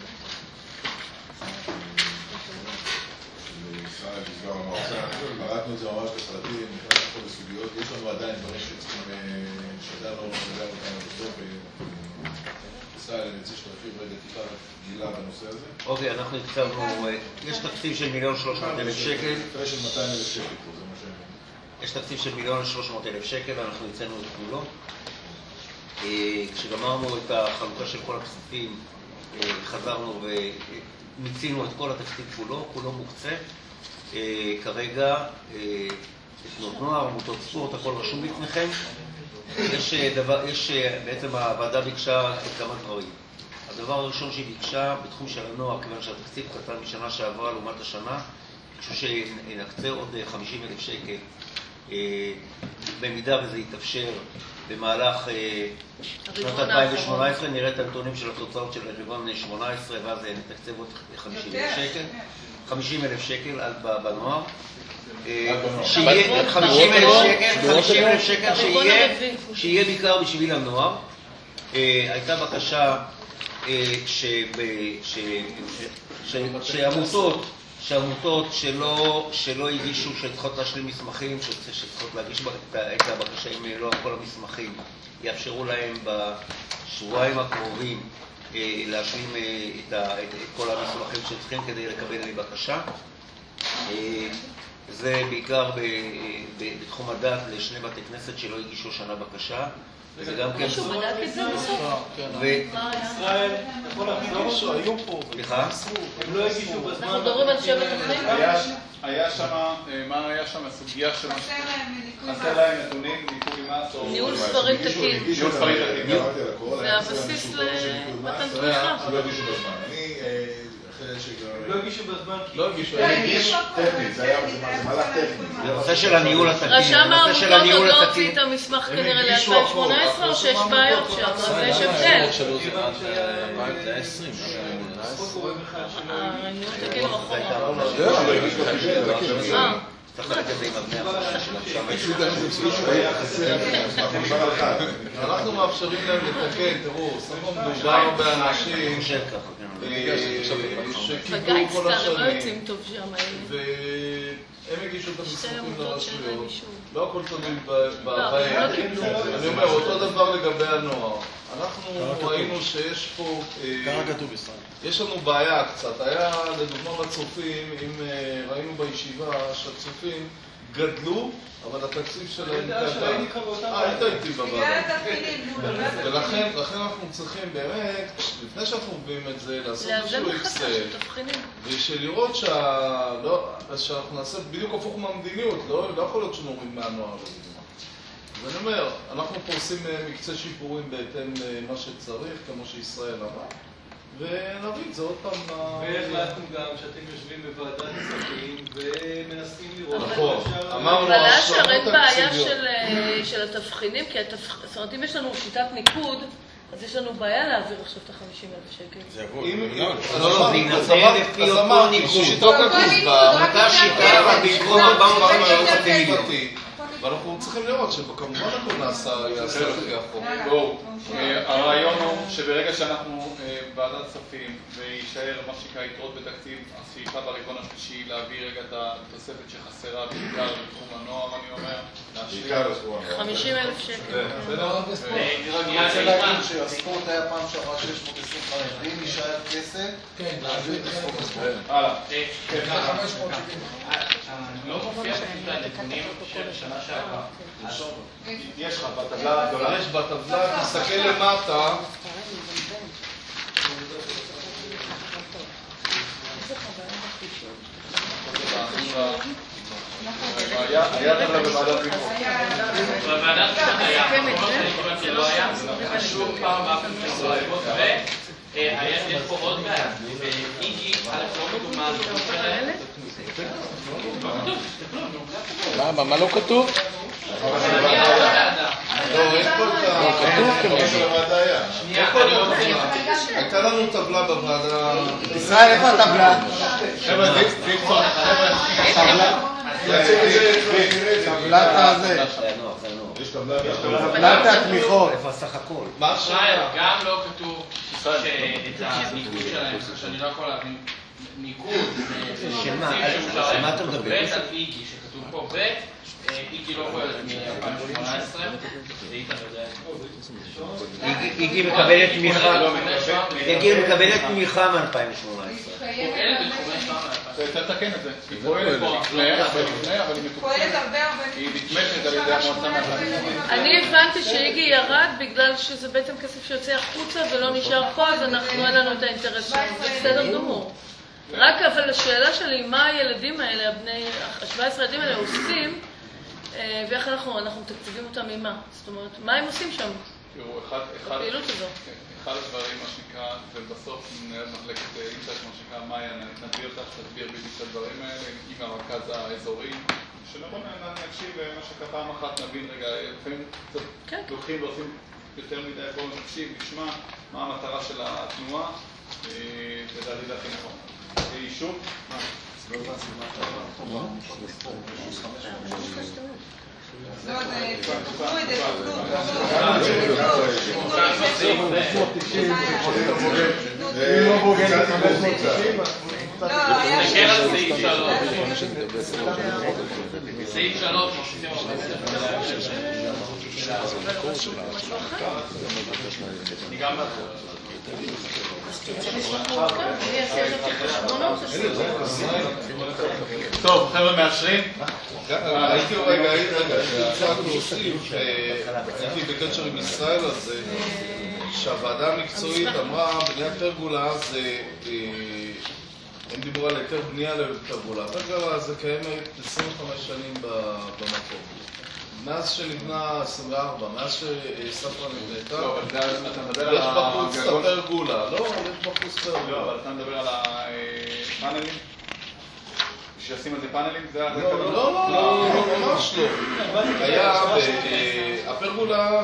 של ישראל, גזבר המועצה. פרטנו את זה ממש בפרטים, נכנס לכל הסוגיות. יש לנו עדיין דברים שצריכים שעדיין לא נדע אותנו בסוף. ישראל, אני רוצה שתרחיב רגע טיפה גילה בנושא הזה. אוקיי, אנחנו התקצבנו, יש תקציב של מיליון שלוש מאות אלף שקל. תראה של מאתיים אלף שקל פה, זה מה שאני... יש תקציב של מיליון שלוש מאות אלף שקל, ואנחנו הצאנו את כולו. כשגמרנו את החלוקה של כל הכספים, חזרנו ומיצינו את כל התקציב כולו, כולו מוקצה. כרגע, תנועות נוער, עמותות ספורט, הכל רשום בפניכם. יש דבר, יש, בעצם הוועדה ביקשה כמה דברים. הדבר הראשון שהיא ביקשה בתחום של הנוער, כיוון שהתקציב קטן משנה שעברה לעומת השנה, ביקשו שנקצה עוד חמישים אלף שקל. במידה וזה יתאפשר במהלך שנת אלפיים ושמונה עשרה, נראה את הנתונים של התוצאות של הרבעון שמונה עשרה, ואז נתקצב עוד חמישים אלף שקל. חמישים אלף שקל בנוער. חמישים אלף שקל שיהיה בעיקר בשביל הנוער. הייתה בקשה שעמותות שעמותות שלא, שלא הגישו, שצריכות להשלים מסמכים, שצריכות להגיש את הבקשה עם לא כל המסמכים, יאפשרו להם בשבועיים הקרובים להשלים את, ה, את, את כל המסמכים שצריכים כדי לקבל לי בקשה. זה בעיקר ב, ב, בתחום הדת לשני בתי כנסת שלא הגישו שנה בקשה. וזה גם כן... מישהו בדק את זה בסוף? ישראל, יכול לחזור אותו, היו פה. סליחה? הם לא הגישו בזמן. אנחנו מדברים על שבט אחים? היה שם, מה היה שם? הסוגיה של... חסר להם נתונים, ניכוי מס או... ניהול ספרים תקין. ניהול ספרים תקין. זה הבסיס למתן תמיכה. לא הגישו בזמן. אני... לא הגישו בזמן כי... לא הגישו, אני הגיש טכנית, זה מהלך טכני. זה נושא של הניהול התקין. רשם העמותות עוד לא הוציא את המסמך כנראה ל-אלפיים שמונה עשרה או שיש בעיות שם, אז יש הבדל. הניהול תקין רחוק. צריך ללכת את זה עם הבני החדש אנחנו מאפשרים להם לתקן, תראו, ספר מדובר באנשים שקיבלו כל השנים והם הגישו את המסמכים לרשויות, לא הכל תלוי בהם. אני אומר, אותו דבר לגבי הנוער. אנחנו ראינו שיש פה, יש לנו בעיה קצת, היה לדוגמה בצופים, אם ראינו בישיבה שהצופים גדלו, אבל התקציב שלהם קטן. אה, היית איתי בוועדה. ולכן אנחנו צריכים באמת, לפני שאנחנו מביאים את זה, לעשות איזשהו אקסל, ושלראות שאנחנו נעשה בדיוק הפוך מהמדיניות, לא יכול להיות שנוריד מהנוער. ואני אומר, אנחנו פה עושים מקצה שיפורים בהתאם למה שצריך, כמו שישראל אמרה, ונביא את זה עוד פעם... והחלטנו גם שאתם יושבים בוועדת כספים ומנסים לראות... נכון, אמרנו... אבל אשר אין בעיה של התבחינים, כי זאת אומרת, אם יש לנו שיטת ניקוד, אז יש לנו בעיה להעביר עכשיו את ה-חמישים אלף שקל. זה יבוא. לא, לא, זה ינצל לפי אותו ניקוד. שיטות ניקוד. באותה שיטה, במקום ארבע מאות שקל. ואנחנו צריכים לראות שכמובן הכל נעשה, יעשה לפי החוק. בואו, הרעיון הוא שברגע שאנחנו ועדת כספים ויישאר מה שנקרא יתרות בתקציב, השאיפה ברבעון השלישי להביא רגע את התוספת שחסרה בעיקר בתחום הנוער, אני אומר, להשלים. חמישים אלף שקל. אני רוצה להגיד שהספורט היה פעם שעברה שש מאות עשרים וחמש, ואם נשאר כסף, להעביר את הספורט הספורט. הלאה. לא מופיע פשוט הנתונים של שנה שעברה. יש לך בטבלה הגדולה. יש בטבלה, תסתכל למטה. היה טבלה בוועדת ביקורת. בוועדת ביקורת היה, ביקורת שלא היה, שוב פעם באפן שלא היה, ויש פה עוד בעיה, ואיגי, א' לא כתוב מה הנתון שלהם. מה, מה לא כתוב? הייתה לנו טבלה בוועדה. ישראל, איפה הטבלה? טבלת הזה. טבלת התמיכות. איפה הסך הכל? מה ישראל, גם לא כתוב שאת הניקוד שלהם, שאני לא יכול להבין ניקוד, של מה? על מה אתה מדבר? בית על איגי שכתוב פה בית, איגי לא פועלת מ-אלפיים שמונה עשרה, ואיתן יודע. איגי מקבלת תמיכה, איגי מקבלת תמיכה מ-אלפיים שמונה עשרה. פועלת בתחומי שמונה עשרה. צריך לתקן את זה. היא פועלת פה לפני, אבל היא פועלת הרבה הרבה. היא נתמכת על ידי המועצה מהחיים. אני הבנתי שאיגי ירד בגלל שזה בעצם כסף שיוצא החוצה ולא נשאר פה, אז אנחנו אין לנו את האינטרס שלנו. זה בסדר גמור. רק אבל השאלה שלי, מה הילדים האלה, הבני, ה-שבעה עשרה ילדים האלה עושים, ואיך אנחנו, אנחנו מתקציבים אותם ממה? זאת אומרת, מה הם עושים שם? תראו, אחד הדברים, מה שנקרא, ובסוף מנהל מחלקת אינטרנט, מה שנקרא, מאיה, נביא אותך, תסביר בדיוק את הדברים האלה, עם הרכז האזורי, שנבוא נקשיב מה שקרה פעם אחת, נבין רגע, לפעמים קצת לוקחים ועושים יותר מדי, בואו נקשיב, נשמע מה המטרה של התנועה, ודעתי דעתי נכון. אישור? מה? לא, זה תפקדו את זה, היא לא בוגנת חמש מאות תשעים. לא, היה על סעיף שלוש. סעיף שלוש מוסיפים אני גם טוב, חבר'ה מאשרים? הייתי רגע, הייתי רגע, קצת להוסיף, הייתי בקשר עם ישראל, אז שהוועדה המקצועית אמרה, בני הפרגולה זה, הם דיברו על היתר בנייה לפרגולה. הפרגולה זה קיימת עשרים וחמש שנים במקום. מאז שנבנה עשרים וארבע, מאז שספרה נבנתה, יש בחוץ את הפרגולה. לא, יש בחוץ פרגולה. לא, אבל אתה מדבר על הפאנלים? שישים על זה פאנלים? לא, לא, לא, ממש לא. היה הפרגולה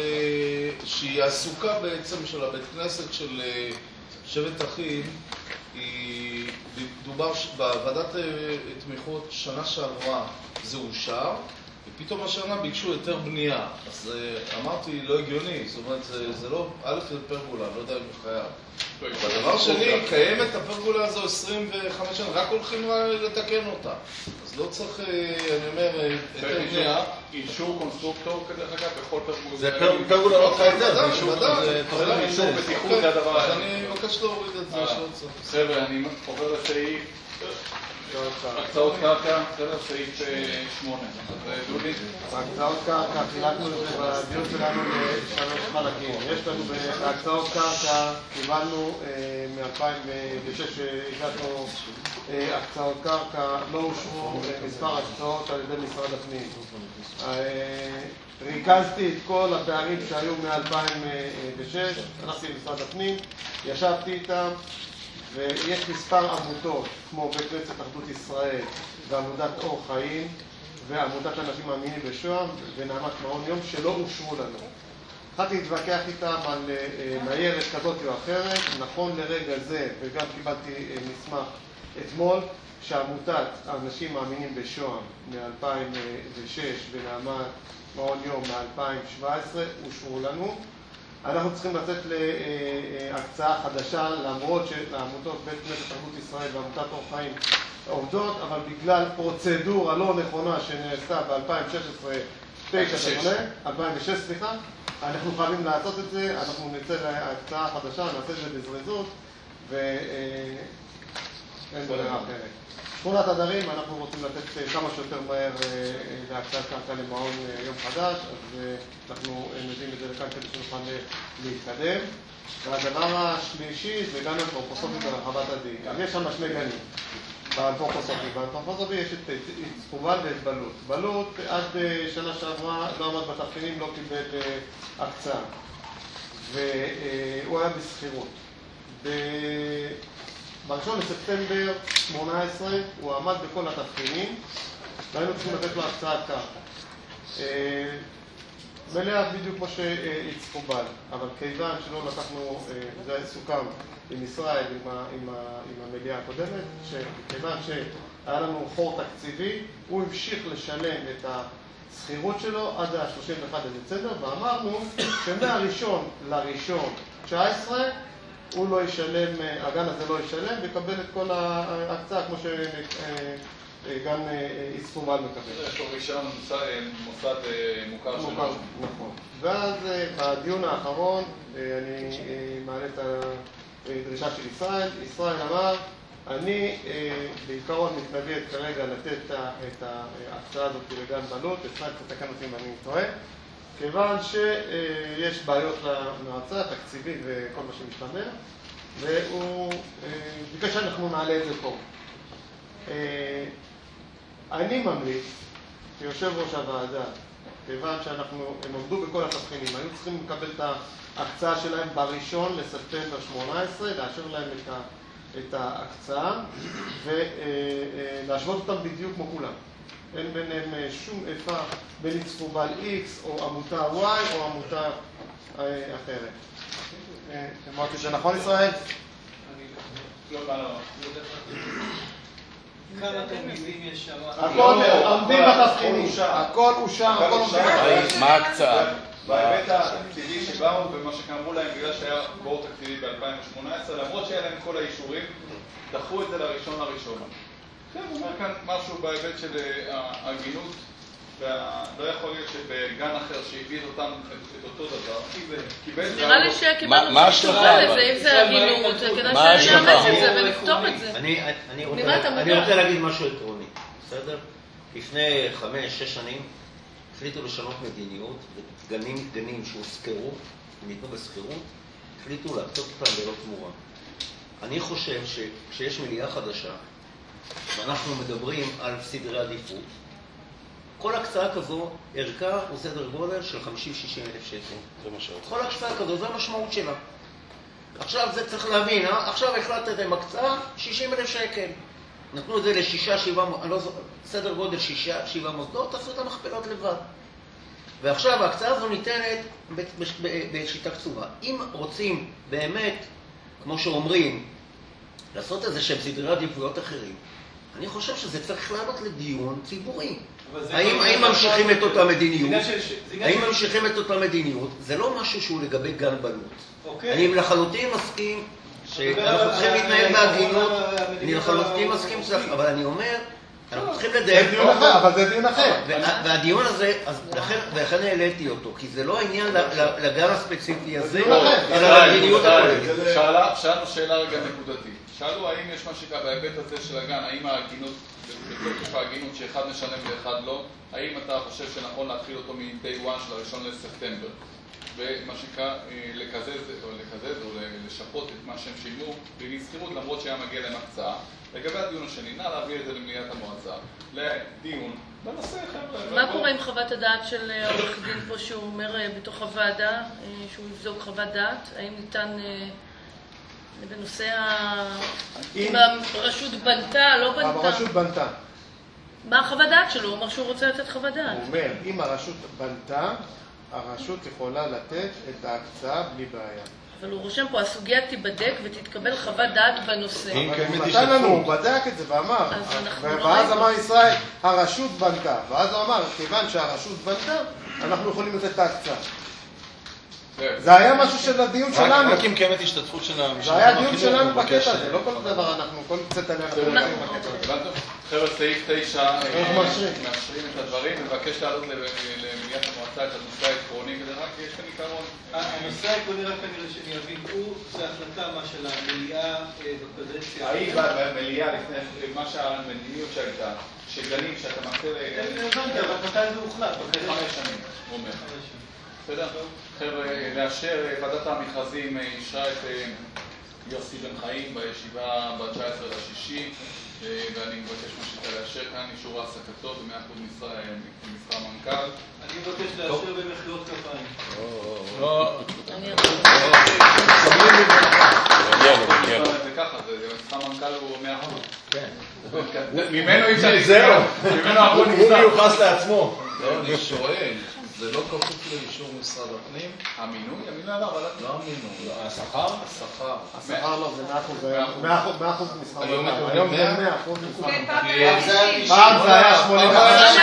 שהיא העסוקה בעצם של הבית כנסת של שבט אחים, היא דובר בוועדת תמיכות שנה שעברה, זה אושר, ופתאום השנה ביקשו יותר בנייה. אז אמרתי, לא הגיוני, זאת אומרת, זה לא, א' זה פרגולה, לא יודע אם הוא חייב. בדבר שני, קיימת הפרגולה הזו עשרים וחמש שנה, רק הולכים לתקן אותה. אז לא צריך, אני אומר, יותר בנייה. אישור קונסטרוקטור כזה חגב בכל פרגולה. זה פרגולה לא חייב, זה אישור בטיחות, זה הדבר הזה. אני מבקש להוריד את זה. חבר'ה, אני עובר לסעיף הקצאות קרקע, בסדר, סעיף שמונה. דודי? בהקצאות קרקע, חילקנו את זה בדיון שלנו לשלוש חלקים. יש לנו בהקצאות קרקע, קיבלנו מ-אלפיים ושש שהגענו הקצאות קרקע, לא אושרו מספר הקצאות על ידי משרד הפנים. ריכזתי את כל הפערים שהיו מ-אלפיים ושש, הלכתי למשרד הפנים, ישבתי איתם, ויש מספר עמותות, כמו בית כנסת אחדות ישראל, ועמותת אור חיים, ועמותת אנשים מאמינים בשוהם, ונעמת מעון יום, שלא אושרו לנו. התחלתי להתווכח איתם על ניירת כזאת או אחרת, נכון לרגע זה, וגם קיבלתי מסמך אתמול, שעמותת אנשים מאמינים בשוהם מ-אלפיים ושש ונעמת מעון יום מ-אלפיים שבע עשרה אושרו לנו. אנחנו צריכים לצאת להקצאה חדשה, למרות שהעמותות בית כנסת אחדות ישראל ועמותת אור חיים עובדות, אבל בגלל פרוצדורה לא נכונה שנעשתה ב-אלפיים ושש עשרה, אלפיים ושש, סליחה, אנחנו חייבים לעשות את זה, אנחנו נצא להקצאה חדשה, נעשה את זה בזריזות, ואין ברירה אחרת. שכונת הדרים, אנחנו רוצים לתת כמה שיותר מהר להקצאת קרקע למעון יום חדש, אז אנחנו מביאים את זה לכאן כדי שנוכל להתקדם. והדבר השלישי זה גם אנתרופוסופית ברחבת עדי. יש שם שני גנים באנתרופוסופית. באנתרופוסופית יש את צפובל ואת בלוט. בלוט עד שנה שעברה לא עמד בתבחינים, לא קיבל הקצאה. והוא היה בסחירות. בראשון לספטמבר שמונה עשרה הוא עמד בכל התבחינים והיינו צריכים לתת לו הקצאת קרקע. מלאה בדיוק כמו שהצפובל, אבל כיוון שלא לקחנו, זה היה סוכם עם ישראל, עם, עם, עם המליאה הקודמת, שכיוון שהיה לנו חור תקציבי, הוא המשיך לשלם את הסחירות שלו עד ה-שלושים ואחד לדצמבר, ואמרנו שמהראשון לראשון תשע עשרה הוא לא ישלם, הגן הזה לא ישלם, ויקבל את כל ההקצאה כמו שגן איספומל מקבל. יש לו רישיון מוסד מוכר שלו. נכון. ואז בדיון האחרון אני מעלה את הדרישה של ישראל. ישראל אמר, אני בעיקרון מתנגד כרגע לתת את ההקצאה הזאת לגן בלוט, ישראל תתקן אותי אם אני טועה. כיוון שיש בעיות למועצה, תקציבי וכל מה שמשתמע, והוא ביקש שאנחנו נעלה את זה פה. אני ממליץ, כיושב ראש הוועדה, כיוון שאנחנו, הם עובדו בכל התבחינים, היו צריכים לקבל את ההקצאה שלהם בראשון לספטמבר שמונה עשרה, לאשר להם את, ה, את ההקצאה ולהשוות אותם בדיוק כמו כולם. אין ביניהם שום איפה בין יצפו בעל X או עמותה Y או עמותה אחרת. אמרתי שנכון ישראל? לא, לא, לא. כמה תלמידים יש שם? הכל עומדים בתבחינים, הכל אושר, הכל עומדים בתבחינים. מה ההקצאה? בהיבט התקציבי שבאו ומה שכאמרו להם בגלל שהיה בור תקציבי ב-אלפיים שמונה עשרה, למרות שהיה להם כל האישורים, דחו את זה לראשון לראשון. כן, הוא אומר כאן משהו בהיבט של ההגינות, ולא יכול להיות שבגן אחר שהביא אותם את אותו דבר, נראה לי שקיבלנו תשובה לזה, אם זה הגינות, כדאי שנאמץ את זה ונפתור את זה. אני רוצה להגיד משהו עקרוני, בסדר? לפני חמש, שש שנים החליטו לשנות מדיניות, וגנים גנים שהוזכרו, ניתנו בסחירות, החליטו להקצות אותם ללא תמורה. אני חושב שכשיש מליאה חדשה, ואנחנו מדברים על סדרי עדיפות, כל הקצאה כזו, ערכה הוא סדר גודל של חמישים שישים אלף שקל. כל הקצאה כזו, זו המשמעות שלה. עכשיו זה צריך להבין, אה? עכשיו החלטתם הקצאה, שישים אלף שקל. נתנו את זה לשישה, שבעה, לא, סדר גודל שישה, שבעה מוסדות, תעשו את המכפלות לבד. ועכשיו ההקצאה הזו ניתנת בשיטה קצובה. אם רוצים באמת, כמו שאומרים, לעשות איזה שהם סדרי עדיפויות אחרים, אני חושב שזה צריך לעלות לדיון ציבורי. האם ממשיכים את אותה מדיניות? האם ממשיכים את אותה מדיניות? זה לא משהו שהוא לגבי גן בנות. אני לחלוטין מסכים שאנחנו צריכים להתנהל בהגינות, אני לחלוטין מסכים, אבל אני אומר, אנחנו צריכים לדייק. זה דיון אחר, אבל זה דיון אחר. והדיון הזה, ולכן העליתי אותו, כי זה לא העניין לגן הספציפי הזה, אלא למדיניות הכוללת. שאלנו שאלה רגע נקודתית. שאלו האם יש מה שקרה בהיבט הזה של הגן, האם ההגינות, בתוקף ההגינות שאחד משלם ואחד לא, האם אתה חושב שנכון להתחיל אותו מ-day one של הראשון לספטמבר, ומה שקרה לקזז או לקזז או לשפות את מה שהם שילמו בנזכירות למרות שהיה מגיע להם הקצאה. לגבי הדיון השני, נא להעביר את זה למליאת המועצה, לדיון, בנושא חבר'ה. מה קורה עם חוות הדעת של עורך דין פה שהוא אומר בתוך הוועדה, שהוא יבדוק חוות דעת, האם ניתן... בנושא ה... אם הרשות בנתה, לא בנתה. הרשות בנתה. מה החוות דעת שלו? הוא אומר שהוא רוצה לתת חוות דעת. הוא אומר, אם הרשות בנתה, הרשות יכולה לתת את ההקצאה בלי בעיה. אבל הוא רושם פה, הסוגיה תיבדק ותתקבל חוות דעת בנושא. הוא נתן לנו, הוא בדק את זה ואמר. ואז אמר ישראל, הרשות בנתה. ואז הוא אמר, כיוון שהרשות בנתה, אנחנו יכולים לתת את ההקצאה. זה היה משהו של הדיון שלנו. רק אם קיימת השתתפות של המשנה. זה היה דיון שלנו בקטע הזה, לא כל דבר אנחנו, כל קצת עליה אנחנו נמצאים בקטע הזה. חבר'ה, סעיף תשע, מאשרים את הדברים, מבקש לעלות למליאת המועצה את הנושא העקרוני, כדי רק יש כאן עיקרון. הנושא העקרוני רק כנראה שאני אבין, הוא, זה החלטה מה של המליאה בקדנציה. האם במליאה לפני מה שהמדיניות שהייתה, שגנים שאתה מקצה... הבנתי, אבל מתי זה הוחלט? חמש שנים, הוא אומר. בסדר? חבר'ה, לאשר, ועדת המכרזים אישרה את יוסי בן חיים בישיבה ב-תשעה עשר לשישי, ואני מבקש מה שאתה לאשר כאן אישור העסקתו ב-מאה אחוז משרה מנכ"ל. אני מבקש לאשר במחיאות כפיים. לא. זה ככה, משרה מנכ"ל הוא מאה אחוז. כן. ממנו אי אפשר לזהו. ממנו הכל נגזר. הוא מיוחס לעצמו. לא, אני שואל. זה לא כפוף לאישור משרד הפנים? המינוי? המינוי עבר, אבל... לא המינוי. השכר? השכר. השכר לא, זה מאה אחוז משכר. היום זה מאה אחוז משכר. פעם זה היה שמונים אחוז.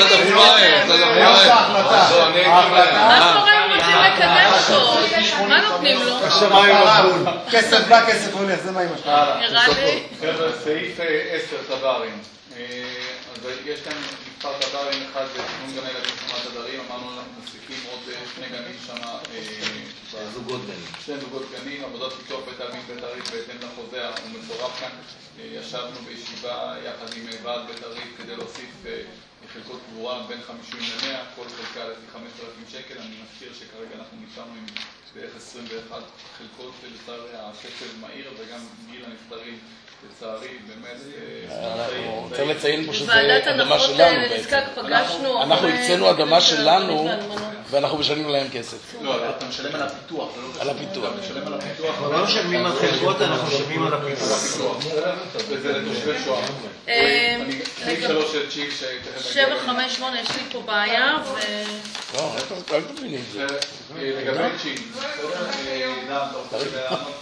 מה קורה אם רוצים לקדם אותו? מה נותנים לו? כסף בא, כסף הולך, זה מה עם השכר. נראה לי. סעיף עשר תדרים. יש כאן מספר תדרים, אחד זה תכנון גני ילדים חמת תדרים, אמרנו אנחנו מוסיפים עוד שני גנים שם, זוגות גנים. שני זוגות גנים, עבודת פיתוח ותלמיד בית עריף בהתאם לחוזה ומצורף כאן. ישבנו בישיבה יחד עם ועד בית עריף כדי להוסיף חלקות קבורה בין חמישים למאה, כל חלקה לפי חמשת אלפים שקל. אני מזכיר שכרגע אנחנו נשארנו עם בערך עשרים ואחת חלקות, ולצערי הקצב מהיר, וגם גיל הנפטרים, לצערי, באמת... צריך לציין פה שזה אדמה שלנו בעצם. אנחנו הקצינו אדמה שלנו, ואנחנו משלמים להם כסף. לא, אתה משלם על הפיתוח, זה לא קשור. על הפיתוח. אתה משלם על הפיתוח. אנחנו לא משלמים על חלקות, אנחנו משלמים על הפיתוח. וזה לתושבי שואה. אני סעיף שלוש של צ'יל שתכף... שבע חמש שמונה, יש לי פה בעיה, ו... לא, אל תביני את זה. לגבי צ'יל, דן, אתה רוצה לענות...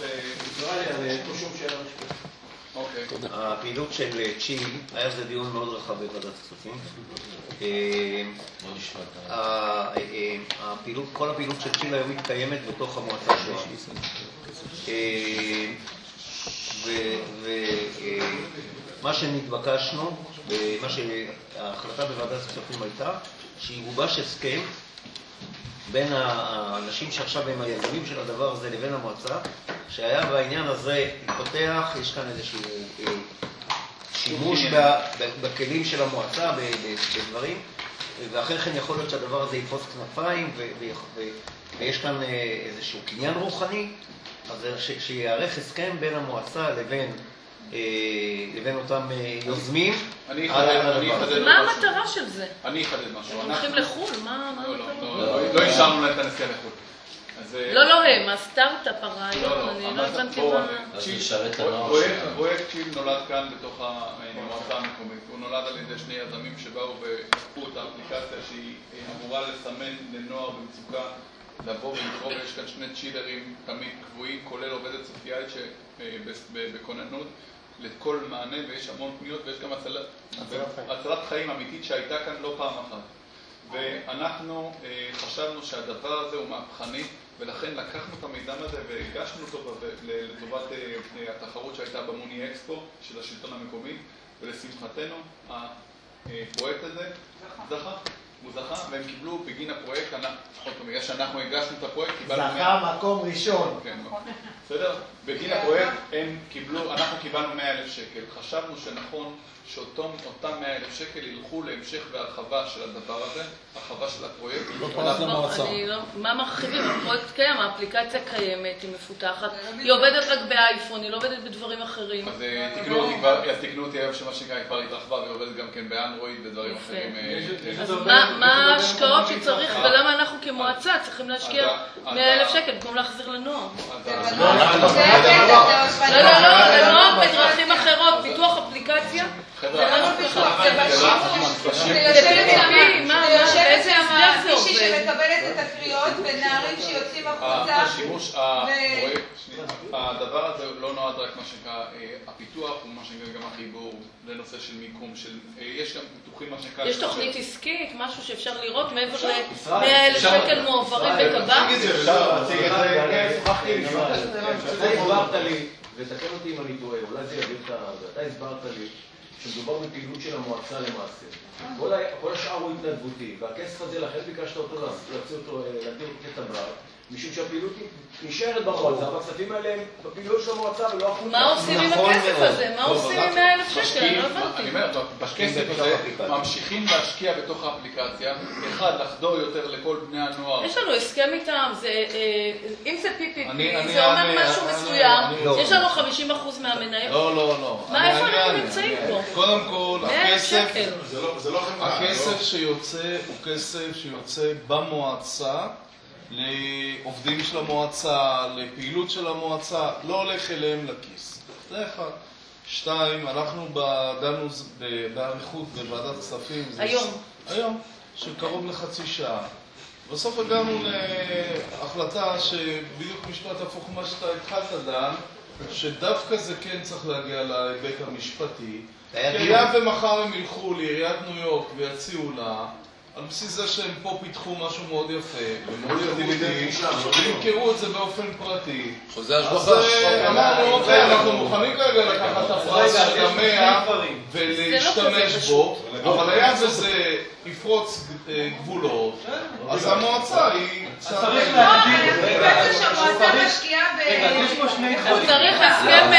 הפעילות של צ'יל, היה זה דיון מאוד רחב בוועדת הכספים. כל הפעילות של צ'יל היום מתקיימת בתוך המועצה שלה. ומה שנתבקשנו, ומה שההחלטה בוועדת הכספים הייתה, שיגובש הסכם בין האנשים שעכשיו הם היזמים של הדבר הזה לבין המועצה, שהיה בעניין הזה התפתח, יש כאן איזשהו שימוש בכלים של המועצה, בדברים, ואחרי כן יכול להיות שהדבר הזה יתפוס כנפיים, ויש כאן איזשהו קניין רוחני, אז שיערך הסכם בין המועצה לבין לבין אותם יוזמים. מה המטרה של זה? אני אחדד משהו. הם הולכים לחו"ל? מה המטרה? לא אישרנו להם את הנסיעה לחו"ל. לא, לא הם, הסטארט-אפ הרעיון, אני לא הבנתי מה... פרויקט צ'יל נולד כאן בתוך המועצה המקומית. הוא נולד על ידי שני יזמים שבאו והפכו את האפליקציה שהיא אמורה לסמן לנוער במצוקה לבוא ולקרוא, ויש כאן שני צ'ילרים תמיד קבועים, כולל עובדת סוציאלית שבכוננות לכל מענה, ויש המון פניות, ויש גם הצלת חיים אמיתית שהייתה כאן לא פעם אחת. ואנחנו חשבנו שהדבר הזה הוא מהפכני, ולכן לקחנו את המידע הזה והגשנו אותו לטובת התחרות שהייתה במוני אקספו של השלטון המקומי, ולשמחתנו הפרויקט הזה זכה. הוא זכה, והם קיבלו בגין הפרויקט, לפחות בגלל שאנחנו הגשנו את הפרויקט, זכה מקום ראשון. כן, בסדר? בגין הפרויקט הם קיבלו, אנחנו קיבלנו מאה אלף שקל. חשבנו שנכון שאותם מאה אלף שקל ילכו להמשך והרחבה של הדבר הזה, הרחבה של הפרויקט. מה מרחיבים? הפרויקט קיים, האפליקציה קיימת, היא מפותחת, היא עובדת רק באייפון, היא לא עובדת בדברים אחרים. אז תקנו אותי היום שמה שנקרא, היא כבר התרחבה והיא עובדת גם כן באנדרואיד ודברים אחרים. אז מה ההשקעות שצריך, ולמה אנחנו כמועצה צריכים להשקיע מאה אלף שקל במקום להחזיר לנוער? לא, לא, לא, לנוער בדרכים אחרות, פיתוח אפליקציה. זה איזה מישהי שמקבלת את הקריאות ונערים שיוצאים החוצה. השימוש, הדבר הזה לא נועד רק מה שנקרא הפיתוח, הוא מה שנקרא גם החיבור לנושא של מיקום, יש גם פיתוחים מה שנקרא... יש תוכנית עסקית, משהו שאפשר לראות מעבר ל-מאה אלף שקל מועברים בקב"א? אפשר להציג את זה. שוחחתי לפני, אתה הסברת לי, ותקן אותי אם אני טועה, אולי זה יביא את ה... אתה הסברת לי שמדובר בפעילות של המועצה למעשה. כל השאר הוא התנדבותי, והכסף הזה, לכן ביקשת אותו להוציא אותו, להגדיר אותו כטבלה, משום שהפעילות נשארת במועצה, והכספים האלה הם בפעילות של המועצה ולא החוצה. מה עושים עם הכסף הזה? מה עושים עם מאה אלף שקל? אני לא הבנתי. אני אומר, בכסף הזה ממשיכים להשקיע בתוך האפליקציה, אחד, לחדור יותר לכל בני הנוער. יש לנו הסכם איתם, אם זה פי פי פי, זה אומר משהו מסוים, יש לנו חמישים אחוז מהמנהל. לא, לא, לא. מה, איפה אנחנו נמצאים פה? קודם כל, הכסף, זה לא חברה. הכסף שיוצא הוא כסף שיוצא במועצה, לעובדים של המועצה, לפעילות של המועצה, לא הולך אליהם לכיס. זה אחד. שתיים, אנחנו דנו בעריכות בוועדת כספים. היום. היום, של קרוב לחצי שעה. בסוף הגענו להחלטה שבדיוק משפט הפוך מה שאתה התחלת דן, שדווקא זה כן צריך להגיע להיבט המשפטי. כי היה ומחר הם ילכו לעיריית ניו יורק ויציעו לה, על בסיס זה שהם פה פיתחו משהו מאוד יפה, ומאוד ידידי, וימכרו את זה באופן פרטי. חוזה השבחה. אז אמרנו, אוקיי, אנחנו מוכנים כרגע לקחת את הפרס של המאה ולהשתמש בו, אבל היה וזה יפרוץ גבולות, אז המועצה היא... צריך להגיד, אני חושב שהמועצה משקיעה ב... צריך הסכם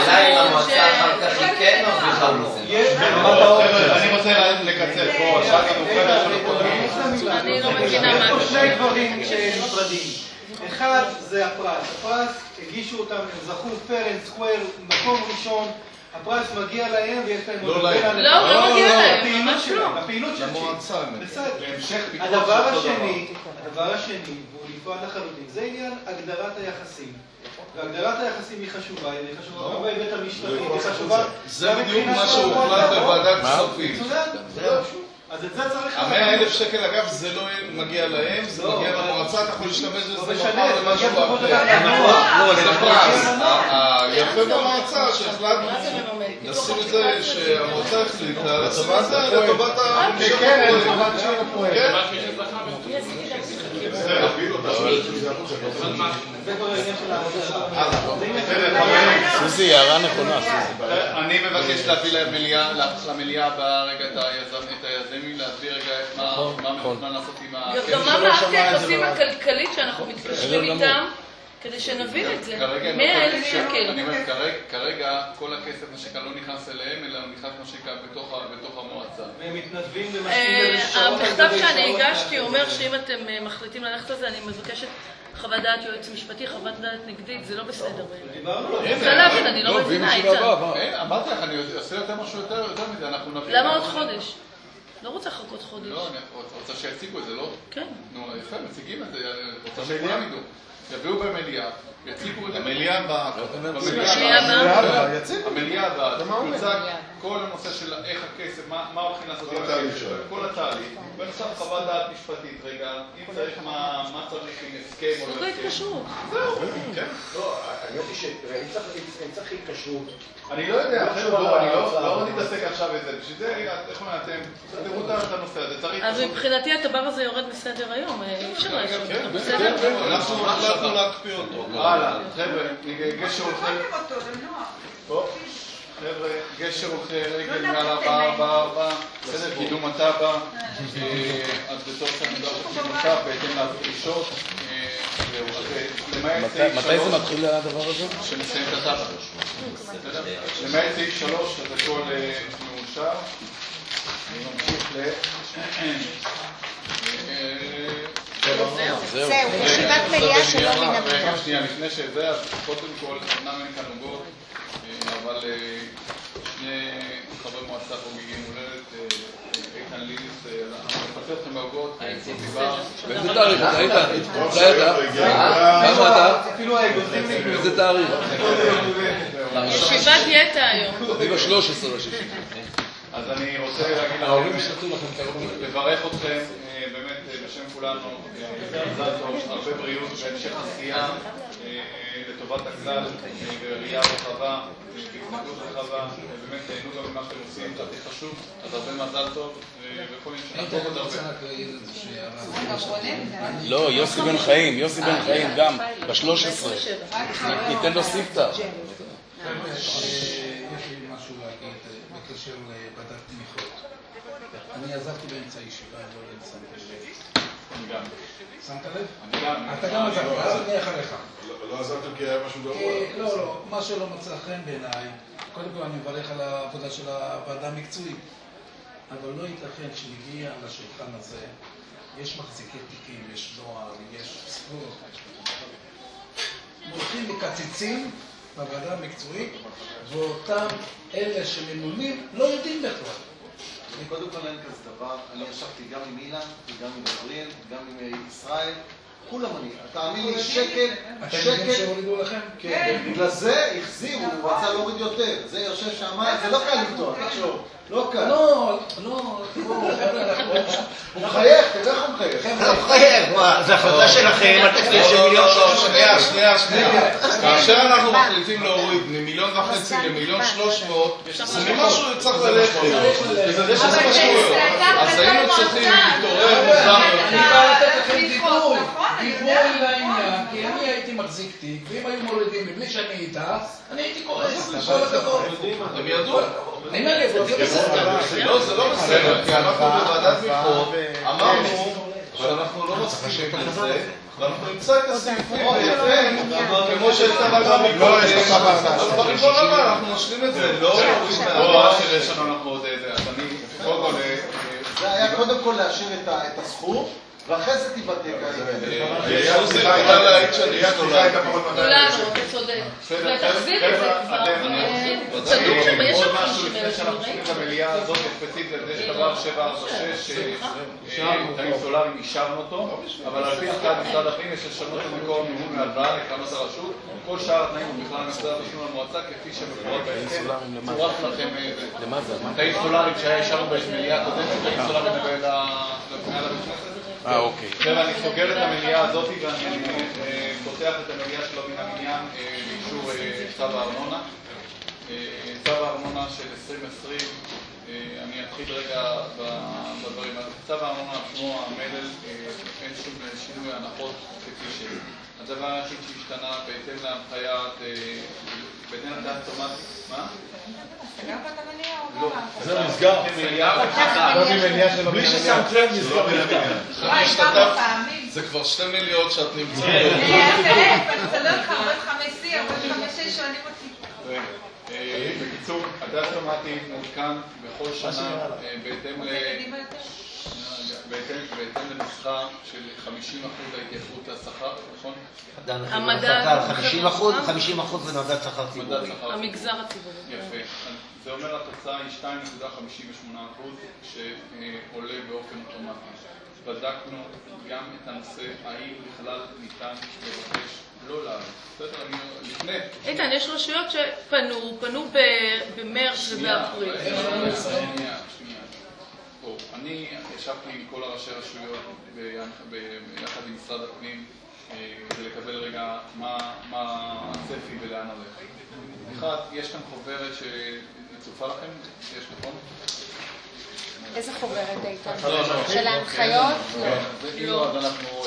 אני רוצה לקצר פה, אני לא מבינה מה. יש פה שני דברים נפרדים. אחד זה הפרס. הפרס, הגישו אותם, הם זכו פרנס, סקוויר, מקום ראשון. הפרס מגיע להם ויש להם... לא להם. לא, לא מגיע להם, ממש לא. הפעילות של למועצה. בסדר. בהמשך ביטוח הדבר של אותו השני, הדבר השני, והוא נפרד לחלוטין, זה עניין הגדרת היחסים. והגדרת היחסים היא חשובה, היא חשובה גם בהיבט המשפטי, היא חשובה... זה בדיוק מה שהוחלט בוועדת כספים. אז את זה צריך... המאה אלף שקל, אגב, זה לא מגיע להם, זה מגיע למועצה, אתה יכול להשתמש בזה משנה, מחר למשהו אחר. לא, זה פרס. היפה במועצה שהחלטנו לשים את זה שהמועצה החליטה, לשים את זה לטובת המשך הפרויקט. סוזי, הערה נכונה. אני מבקש להביא למליאה הבאה רגע את היזמים, להסביר רגע מה מתוכנן לעשות עם ה... גם מה מערכת היחסים הכלכלית שאנחנו מתקשרים איתם, כדי שנבין את זה. מאה אלף שקל. אני אומר, כרגע כל הכסף משקע לא נכנס אליהם, אלא נכנס משקע בתוך המועצה. והם מתנדבים ומשקיעים בשעות... המכתב שאני הגשתי אומר שאם אתם מחליטים ללכת על זה, אני מבקשת חוות דעת יועץ משפטי, חוות דעת נגדית, זה לא בסדר. זה להבין, אני לא מבינה את זה. אמרתי לך, אני עושה יותר משהו יותר מזה, אנחנו נביא... למה עוד חודש? לא רוצה לחכות חודש. לא, אני רוצה שיציגו את זה, לא? כן. נו, יפה, מציגים את זה, רוצה שכולם ידעו. יביאו במליאה, יציגו את המליאה הבאה. המליאה הבאה. יוצג כל הנושא של איך הכסף, מה הולכים לעשות עם הכסף, כל התהליך. בנוסף חוות דעת משפטית, רגע, אם צריך מה צריך עם הסכם או לא הסכם. זהו. לא, אני יודעת שאם צריך התקשרות. אני לא יודע, אני לא מתעסק עכשיו בזה. בשביל זה, איך אומרים, אתם תראו את הנושא הזה, צריך... אז מבחינתי הדבר הזה יורד מסדר היום, אי אפשר להשאיר אותו בסדר. אנחנו החלטנו להקפיא אותו. הלאה, חבר'ה, גשר הולכי... לא חבר'ה, גשר הולכי רגל מעל ארבע ארבע ארבע, בסדר, קידום הטבע, אז בתור שאני מדבר קידום הטבע, בהתאם לדרישות, מתי זה מתחיל הדבר הזה? שנסיים את הטבע. למעט סעיף שלוש, אז הכל מאושר. אני ממשיך ל... זהו, ישיבת מליאה שלא מן המליאה. רגע, שנייה, לפני שזה, אז קודם כל, אמנם אין כאן נוגעות, אבל שני חברי מועצה פה מגיעים הולדת, איתן ליס, אנחנו נפצה אתכם בהוגות, באיזה תאריך אתה היית? אולי אתה? למה אתה? אפילו האגוזים נגלו. באיזה תאריך? ישיבת יתע היום. זה ב-שלושה עשר לשישי. אז אני רוצה להגיד ההורים ישתתו לכם, לברך אתכם, באמת בשם כולנו, מזל טוב, הרבה בריאות והמשך עשייה לטובת הכלל, בראייה רחבה, בהתנגדות רחבה, ובאמת תהנו גם ממה שאתם עושים, זה הכי חשוב, אז הרבה מזל טוב, וכל מיני שנתוק עוד הרבה. לא, יוסי בן חיים, יוסי בן חיים גם, ב-שלוש עשרה. ניתן לו ספתא. יש לי משהו להגיד בקשר לוועדת תמיכות. אני עזבתי באמצע הישיבה, לא שמתי לב. אני גם. שמת לב? אני גם. אתה גם עזבת, אז אני אחריך. לא עזבתם כי היה משהו גרוע. לא, לא, מה שלא מצא חן בעיניי, קודם כל אני מברך על העבודה של הוועדה המקצועית, אבל לא ייתכן שנגיע לשולחן הזה, יש מחזיקי תיקים, יש דואר, יש ספורט, הולכים מקציצים בוועדה המקצועית, ואותם אלה שממונים לא יודעים בכלל. אני קודם כל אין כזה דבר, אני ישבתי גם עם אילן, וגם עם גבריאל, גם עם ישראל, כולם אני, תאמין לי, שקל, אתם יודעים שהורידו לכם? כן, בגלל זה החזירו, הוא רצה להוריד יותר, זה יושב שם, זה לא קל לבטוח, תחשוב, לא קל. לא, לא, הוא מחייך, אתה יודע איך הוא מחייך? הוא מחייך, זה החלטה שלכם, התקציב של מיליון שלוש מאות. שנייה, שנייה, שנייה. כאשר אנחנו מחליטים להוריד ממיליון וחצי למיליון שלוש מאות, זה משהו צריך ללכת. וזה יש לזה משמעויות. אז היינו צריכים להתעורר מוקדם יותר. אני בא לתת לכם דיבור, דיבור לעניין, כי אני הייתי מחזיק תיק, ואם היו מורידים מבלי שאני איתה, אני הייתי כועס, כל הכבוד. הם ידעו. אין לי לבוא, זה בסדר. לא, זה לא בסדר, כי אנחנו בוועדת תמיכות אמרנו שאנחנו לא מסכימים לזה, ואנחנו נמצא את הסעיפים כמו שהצטבע גם מקודם, אז ברבעון הבא אנחנו נשלים את זה, לא בוא, שיש לנו אנחנו עוד איזה, אז אני, קודם כל... זה היה קודם כל להשאיר את הסכום, ואחרי זה תיבדק. יש לי יכולה להעיד שאני אשתולה. כולנו, אתה צודק. ותחזיר את זה כבר. תדעו שם, יש עוד משהו לפני שאנחנו צריכים את המליאה הזאת, ספציפית לזה שדבר שבע ארבע שש, תאים סולאריים אישרנו אותו, אבל על פי החלטת משרד הפנים יש לשנות את מקור המימון מהלוואה לקרנות הרשות. כל שאר התנאים הוא בכלל נמצא בתכנון המועצה, כפי שמפורט בהסכם. צורף לכם תאים סולאריים שהיה אישרנו במליאה הקודמת, תאים סולאריים למעלה בכנסת. אה, אוקיי. עכשיו אני סוגר את המליאה הזאת ואני פותח את המליאה שלו מן המניין לאישור צו הארנונה. צו הארנונה של עשרים עשרים, אני אתחיל רגע בדברים. צו הארנונה עצמו, המלל, אין שום שינוי הנחות כפי שזה. הדבר היחיד שהשתנה בהתאם להנחיית, בהתאם להנחיית אוטומטית, מה? זה נסגר. בלי ששמת לב נסגר. זה כבר שתי מיליון שאת נמצאת. זה לא ארבעים וחמש שיא, ארבעים וחמש שש שואלים אותי. בקיצור, הדף אוטומטי מעודכן בכל שנה בהתאם לנוסחה של חמישים אחוז ההתייקרות לשכר, נכון? המדד. חמישים אחוז במדד שכר ציבורי. המגזר הציבורי. יפה. זה אומר התוצאה היא שתיים נקודה חמישים ושמונה אחוז שעולה באופן אוטומטי. בדקנו גם את הנושא, האם בכלל ניתן לבקש לא לעלות. בסדר, אני לפני. איתן, יש רשויות שפנו, פנו במרץ ובאפריל. שנייה, שנייה. אני ישבתי עם כל הראשי רשויות ביחד עם משרד הפנים כדי לקבל רגע מה הצפי ולאן הולך. אחד, יש כאן חוברת שצופה לכם, יש נכון? איזה חוברת איתן? של ההנחיות? לא. אז אנחנו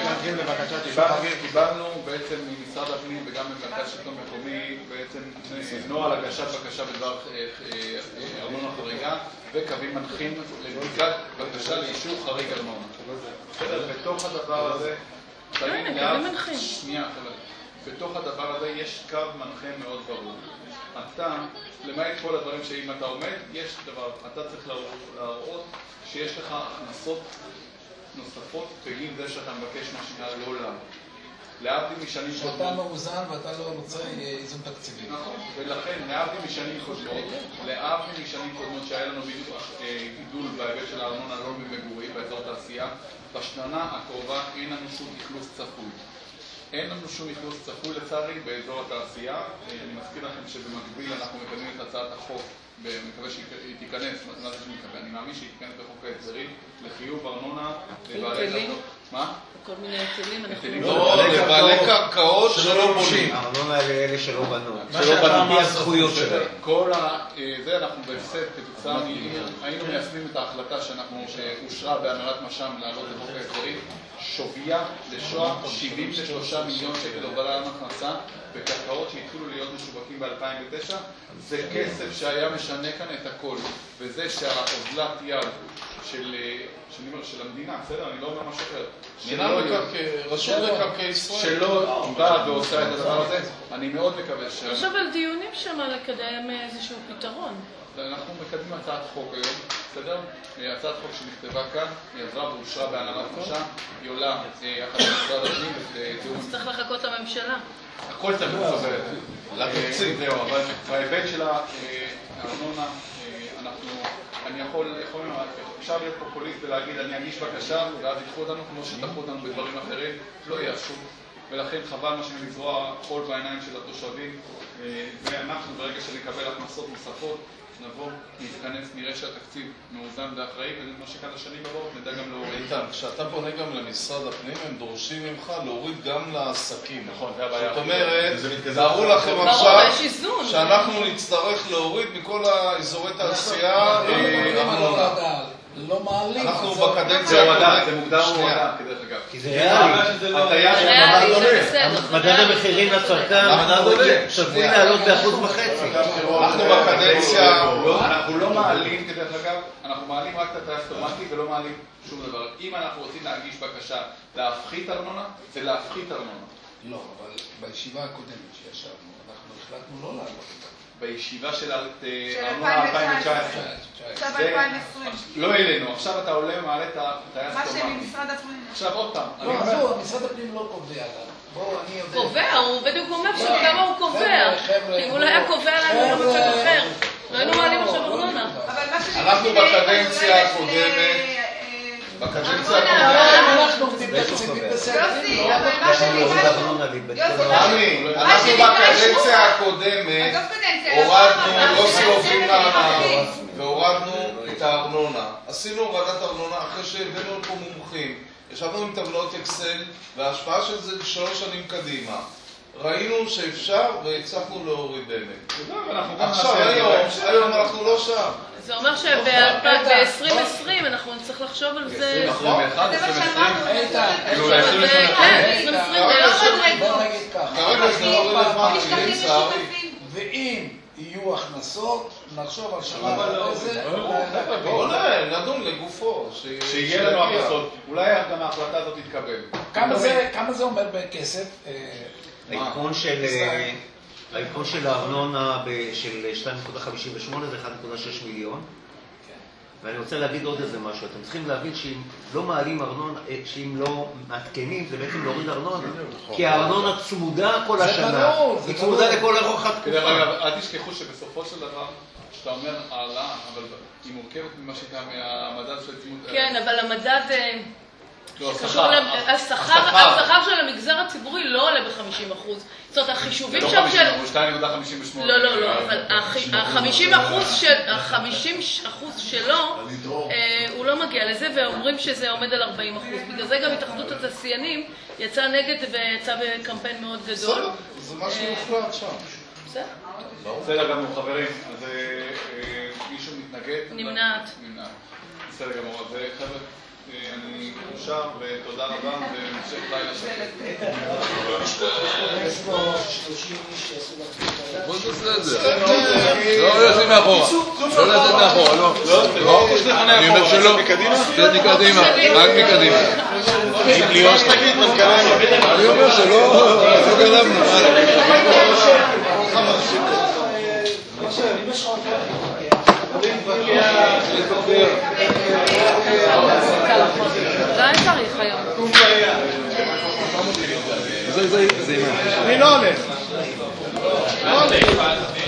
קיבלנו בעצם ממשרד הפנים וגם ממרכז שלטון מקומי בעצם נוהל הגשת בקשה בדבר ארנונה חריגה וקווים מנחים לבדיקת בקשה לאישור חריג ארנונה. בתוך הדבר הזה, שנייה, בתוך הדבר הזה יש קו מנחה מאוד ברור. אתה, למעט כל הדברים שאם אתה עומד, יש דבר, אתה צריך להראות שיש לך הכנסות נוספות בגין זה שאתה מבקש משנה לא לעלות. להבדיל משנים קודמות. שאתה מאוזן ואתה לא רוצה איזון תקציבי. נכון, ולכן להבדיל משנים קודמות, להבדיל משנים קודמות שהיה לנו בדיוק גידול בהיבט של הארנונה לא במגורים באזור תעשייה, בשנה הקרובה אין לנו שום אכלוס צפוי. אין לנו שום אכלוס צפוי לצערי באזור התעשייה. אני מזכיר לכם שבמקביל אנחנו מקדמים את הצעת החוק, ומקווה שהיא תיכנס, מה זה שמקווה? אני מאמין שהיא תיכנס בחוק ההסדרים לחיוב ארנונה לבעלי קרקעות. מה? כל מיני היטלים, אנחנו לא, לבעלי קרקעות שלא בונים. ארנונה לאלה שלא בנו. שלא בנו. הזכויות שלהם. כל זה אנחנו בהפסד כתוצאה, היינו מיישמים את ההחלטה שאנחנו, שאושרה בהנהלת מש"מ להעלות את חוק ההסדרים. שוויה לשואה שבעים ושלושה מיליון שקל הובלה להכנסה בקרקעות שהתחילו להיות משווקים ב-אלפיים ותשע. זה כסף שהיה משנה כאן את הכל, וזה שהאוזלת יד של, של המדינה, בסדר? אני לא אומר משהו אחר. רשות מקרקעי ישראל. שלא באה ועושה את הדבר הזה, אני מאוד מקווה ש... עכשיו על דיונים שם לקדם איזשהו פתרון. אנחנו מקדמים הצעת חוק היום, בסדר? הצעת חוק שנכתבה כאן, היא עברה ואושרה בהנהלת מש"מ, היא עולה יחד עם משרד הפנים לתיאום. אז צריך לחכות לממשלה. הכל תמיד סובל. לתקציב. זהו, אבל בהיבט של הארנונה, אנחנו, אני יכול, אפשר להיות פופוליסט ולהגיד, אני אגיש בקשה, ואז ידחו אותנו כמו שדחו אותנו בדברים אחרים, לא יעשו. ולכן חבל מה שנזרוע חול בעיניים של התושבים, ואנחנו ברגע שנקבל הכנסות נוספות, נבוא, נתכנס, נראה שהתקציב מאוזן ואחראי, וכמו שכאן השנים הבאות נדע גם להוריד. איתן, כשאתה פונה גם למשרד הפנים, הם דורשים ממך להוריד גם לעסקים. נכון, זה הבעיה. זאת אומרת, תארו לכם עכשיו שאנחנו נצטרך להוריד מכל האזורי תעשייה ארנונה. לא מעלים. אנחנו בקדנציה הקודמת. זה מוגדר הורדה, כדרך אגב. כי זה ריאלי. מדד המחירים לצרכן צפוי לעלות באחוז וחצי. אנחנו בקדנציה... אנחנו לא מעלים, כדרך אגב, אנחנו מעלים רק את הטייס אוטומטי ולא מעלים שום דבר. אם אנחנו רוצים להגיש בקשה להפחית ארנונה, זה להפחית ארנונה. לא, אבל בישיבה הקודמת שישבנו, אנחנו החלטנו לא לעלות אותה. בישיבה של ארנונה אלפיים תשע עשרה. עכשיו אלפיים עשרים. לא אלינו, עכשיו אתה עולה ומעלה את הטייס מה שממשרד הפנים. עכשיו עוד פעם. לא, עזוב, משרד הפנים לא קובע לנו. בואו, אני יודע. קובע, הוא בדיוק אומר שכמה הוא קובע. אם הוא לא היה קובע לנו משהו אחר. לא היינו מעלים עכשיו ארנונה. אנחנו בקדנציה הקודמת, בקדנציה הקודמת, אנחנו בקדנציה הקודמת הורדנו, לא סלובים מהמערב, והורדנו את הארנונה. עשינו הורדת ארנונה אחרי שהבאנו לפה מומחים. ישבנו עם טבלאות אקסל, וההשפעה של זה שלוש שנים קדימה. ראינו שאפשר והצלחנו להוריד באמת. עכשיו, היום אנחנו לא שם. זה אומר שב-עשרים עשרים אנחנו נצטרך לחשוב על זה. עשרים ואחת, עשרים עשרים. בוא נגיד ככה. ואם יהיו הכנסות, נחשוב על שנה בזה. בואו נדון לגופו. שיהיה לנו הכנסות. אולי גם ההחלטה הזאת תתקבל. כמה זה אומר בכסף? העדכון של הארנונה של שתיים נקודה חמישים ושמונה זה אחד נקודה שש מיליון. ואני רוצה להגיד עוד איזה משהו. אתם צריכים להבין שאם לא מעלים ארנונה, שאם לא מעדכנים, זה בעצם להוריד ארנונה. כי הארנונה צמודה כל השנה. היא צמודה לכל ארוחת תקופה. אל תשכחו שבסופו של דבר, שאתה אומר העלאה, אבל היא מורכבת ממה שאתה מהמדד של צימוד... כן, אבל המדד... השכר של המגזר הציבורי לא עולה ב-חמישים אחוז. זאת אומרת, החישובים שם של... הוא שתיים נקודה חמישים ושמונה. לא, לא, לא, אבל ה-חמישים אחוז שלו, הוא לא מגיע לזה, ואומרים שזה עומד על ארבעים אחוז. בגלל זה גם התאחדות התעשיינים יצא נגד ויצא בקמפיין מאוד גדול. זה מה שהוחלט שם. בסדר. בסדר גמור, חברים. אז מישהו מתנגד? נמנעת. נמנעת. בסדר גמור. אז חבר'ה, אני אושר ותודה רבה והמשך לילה שקט. יש פה שלושים איש שיעשו לך... בוא נעשה את זה. לא יוצאים מאחורה. לא לצאת מאחורה, לא. אני אומר שלא. תצאי מקדימה, רק מקדימה. אני אומר שלא, לא גנבנו. עדיין צריך היום. זה, זה, זה. אני לא הולך. לא הולך.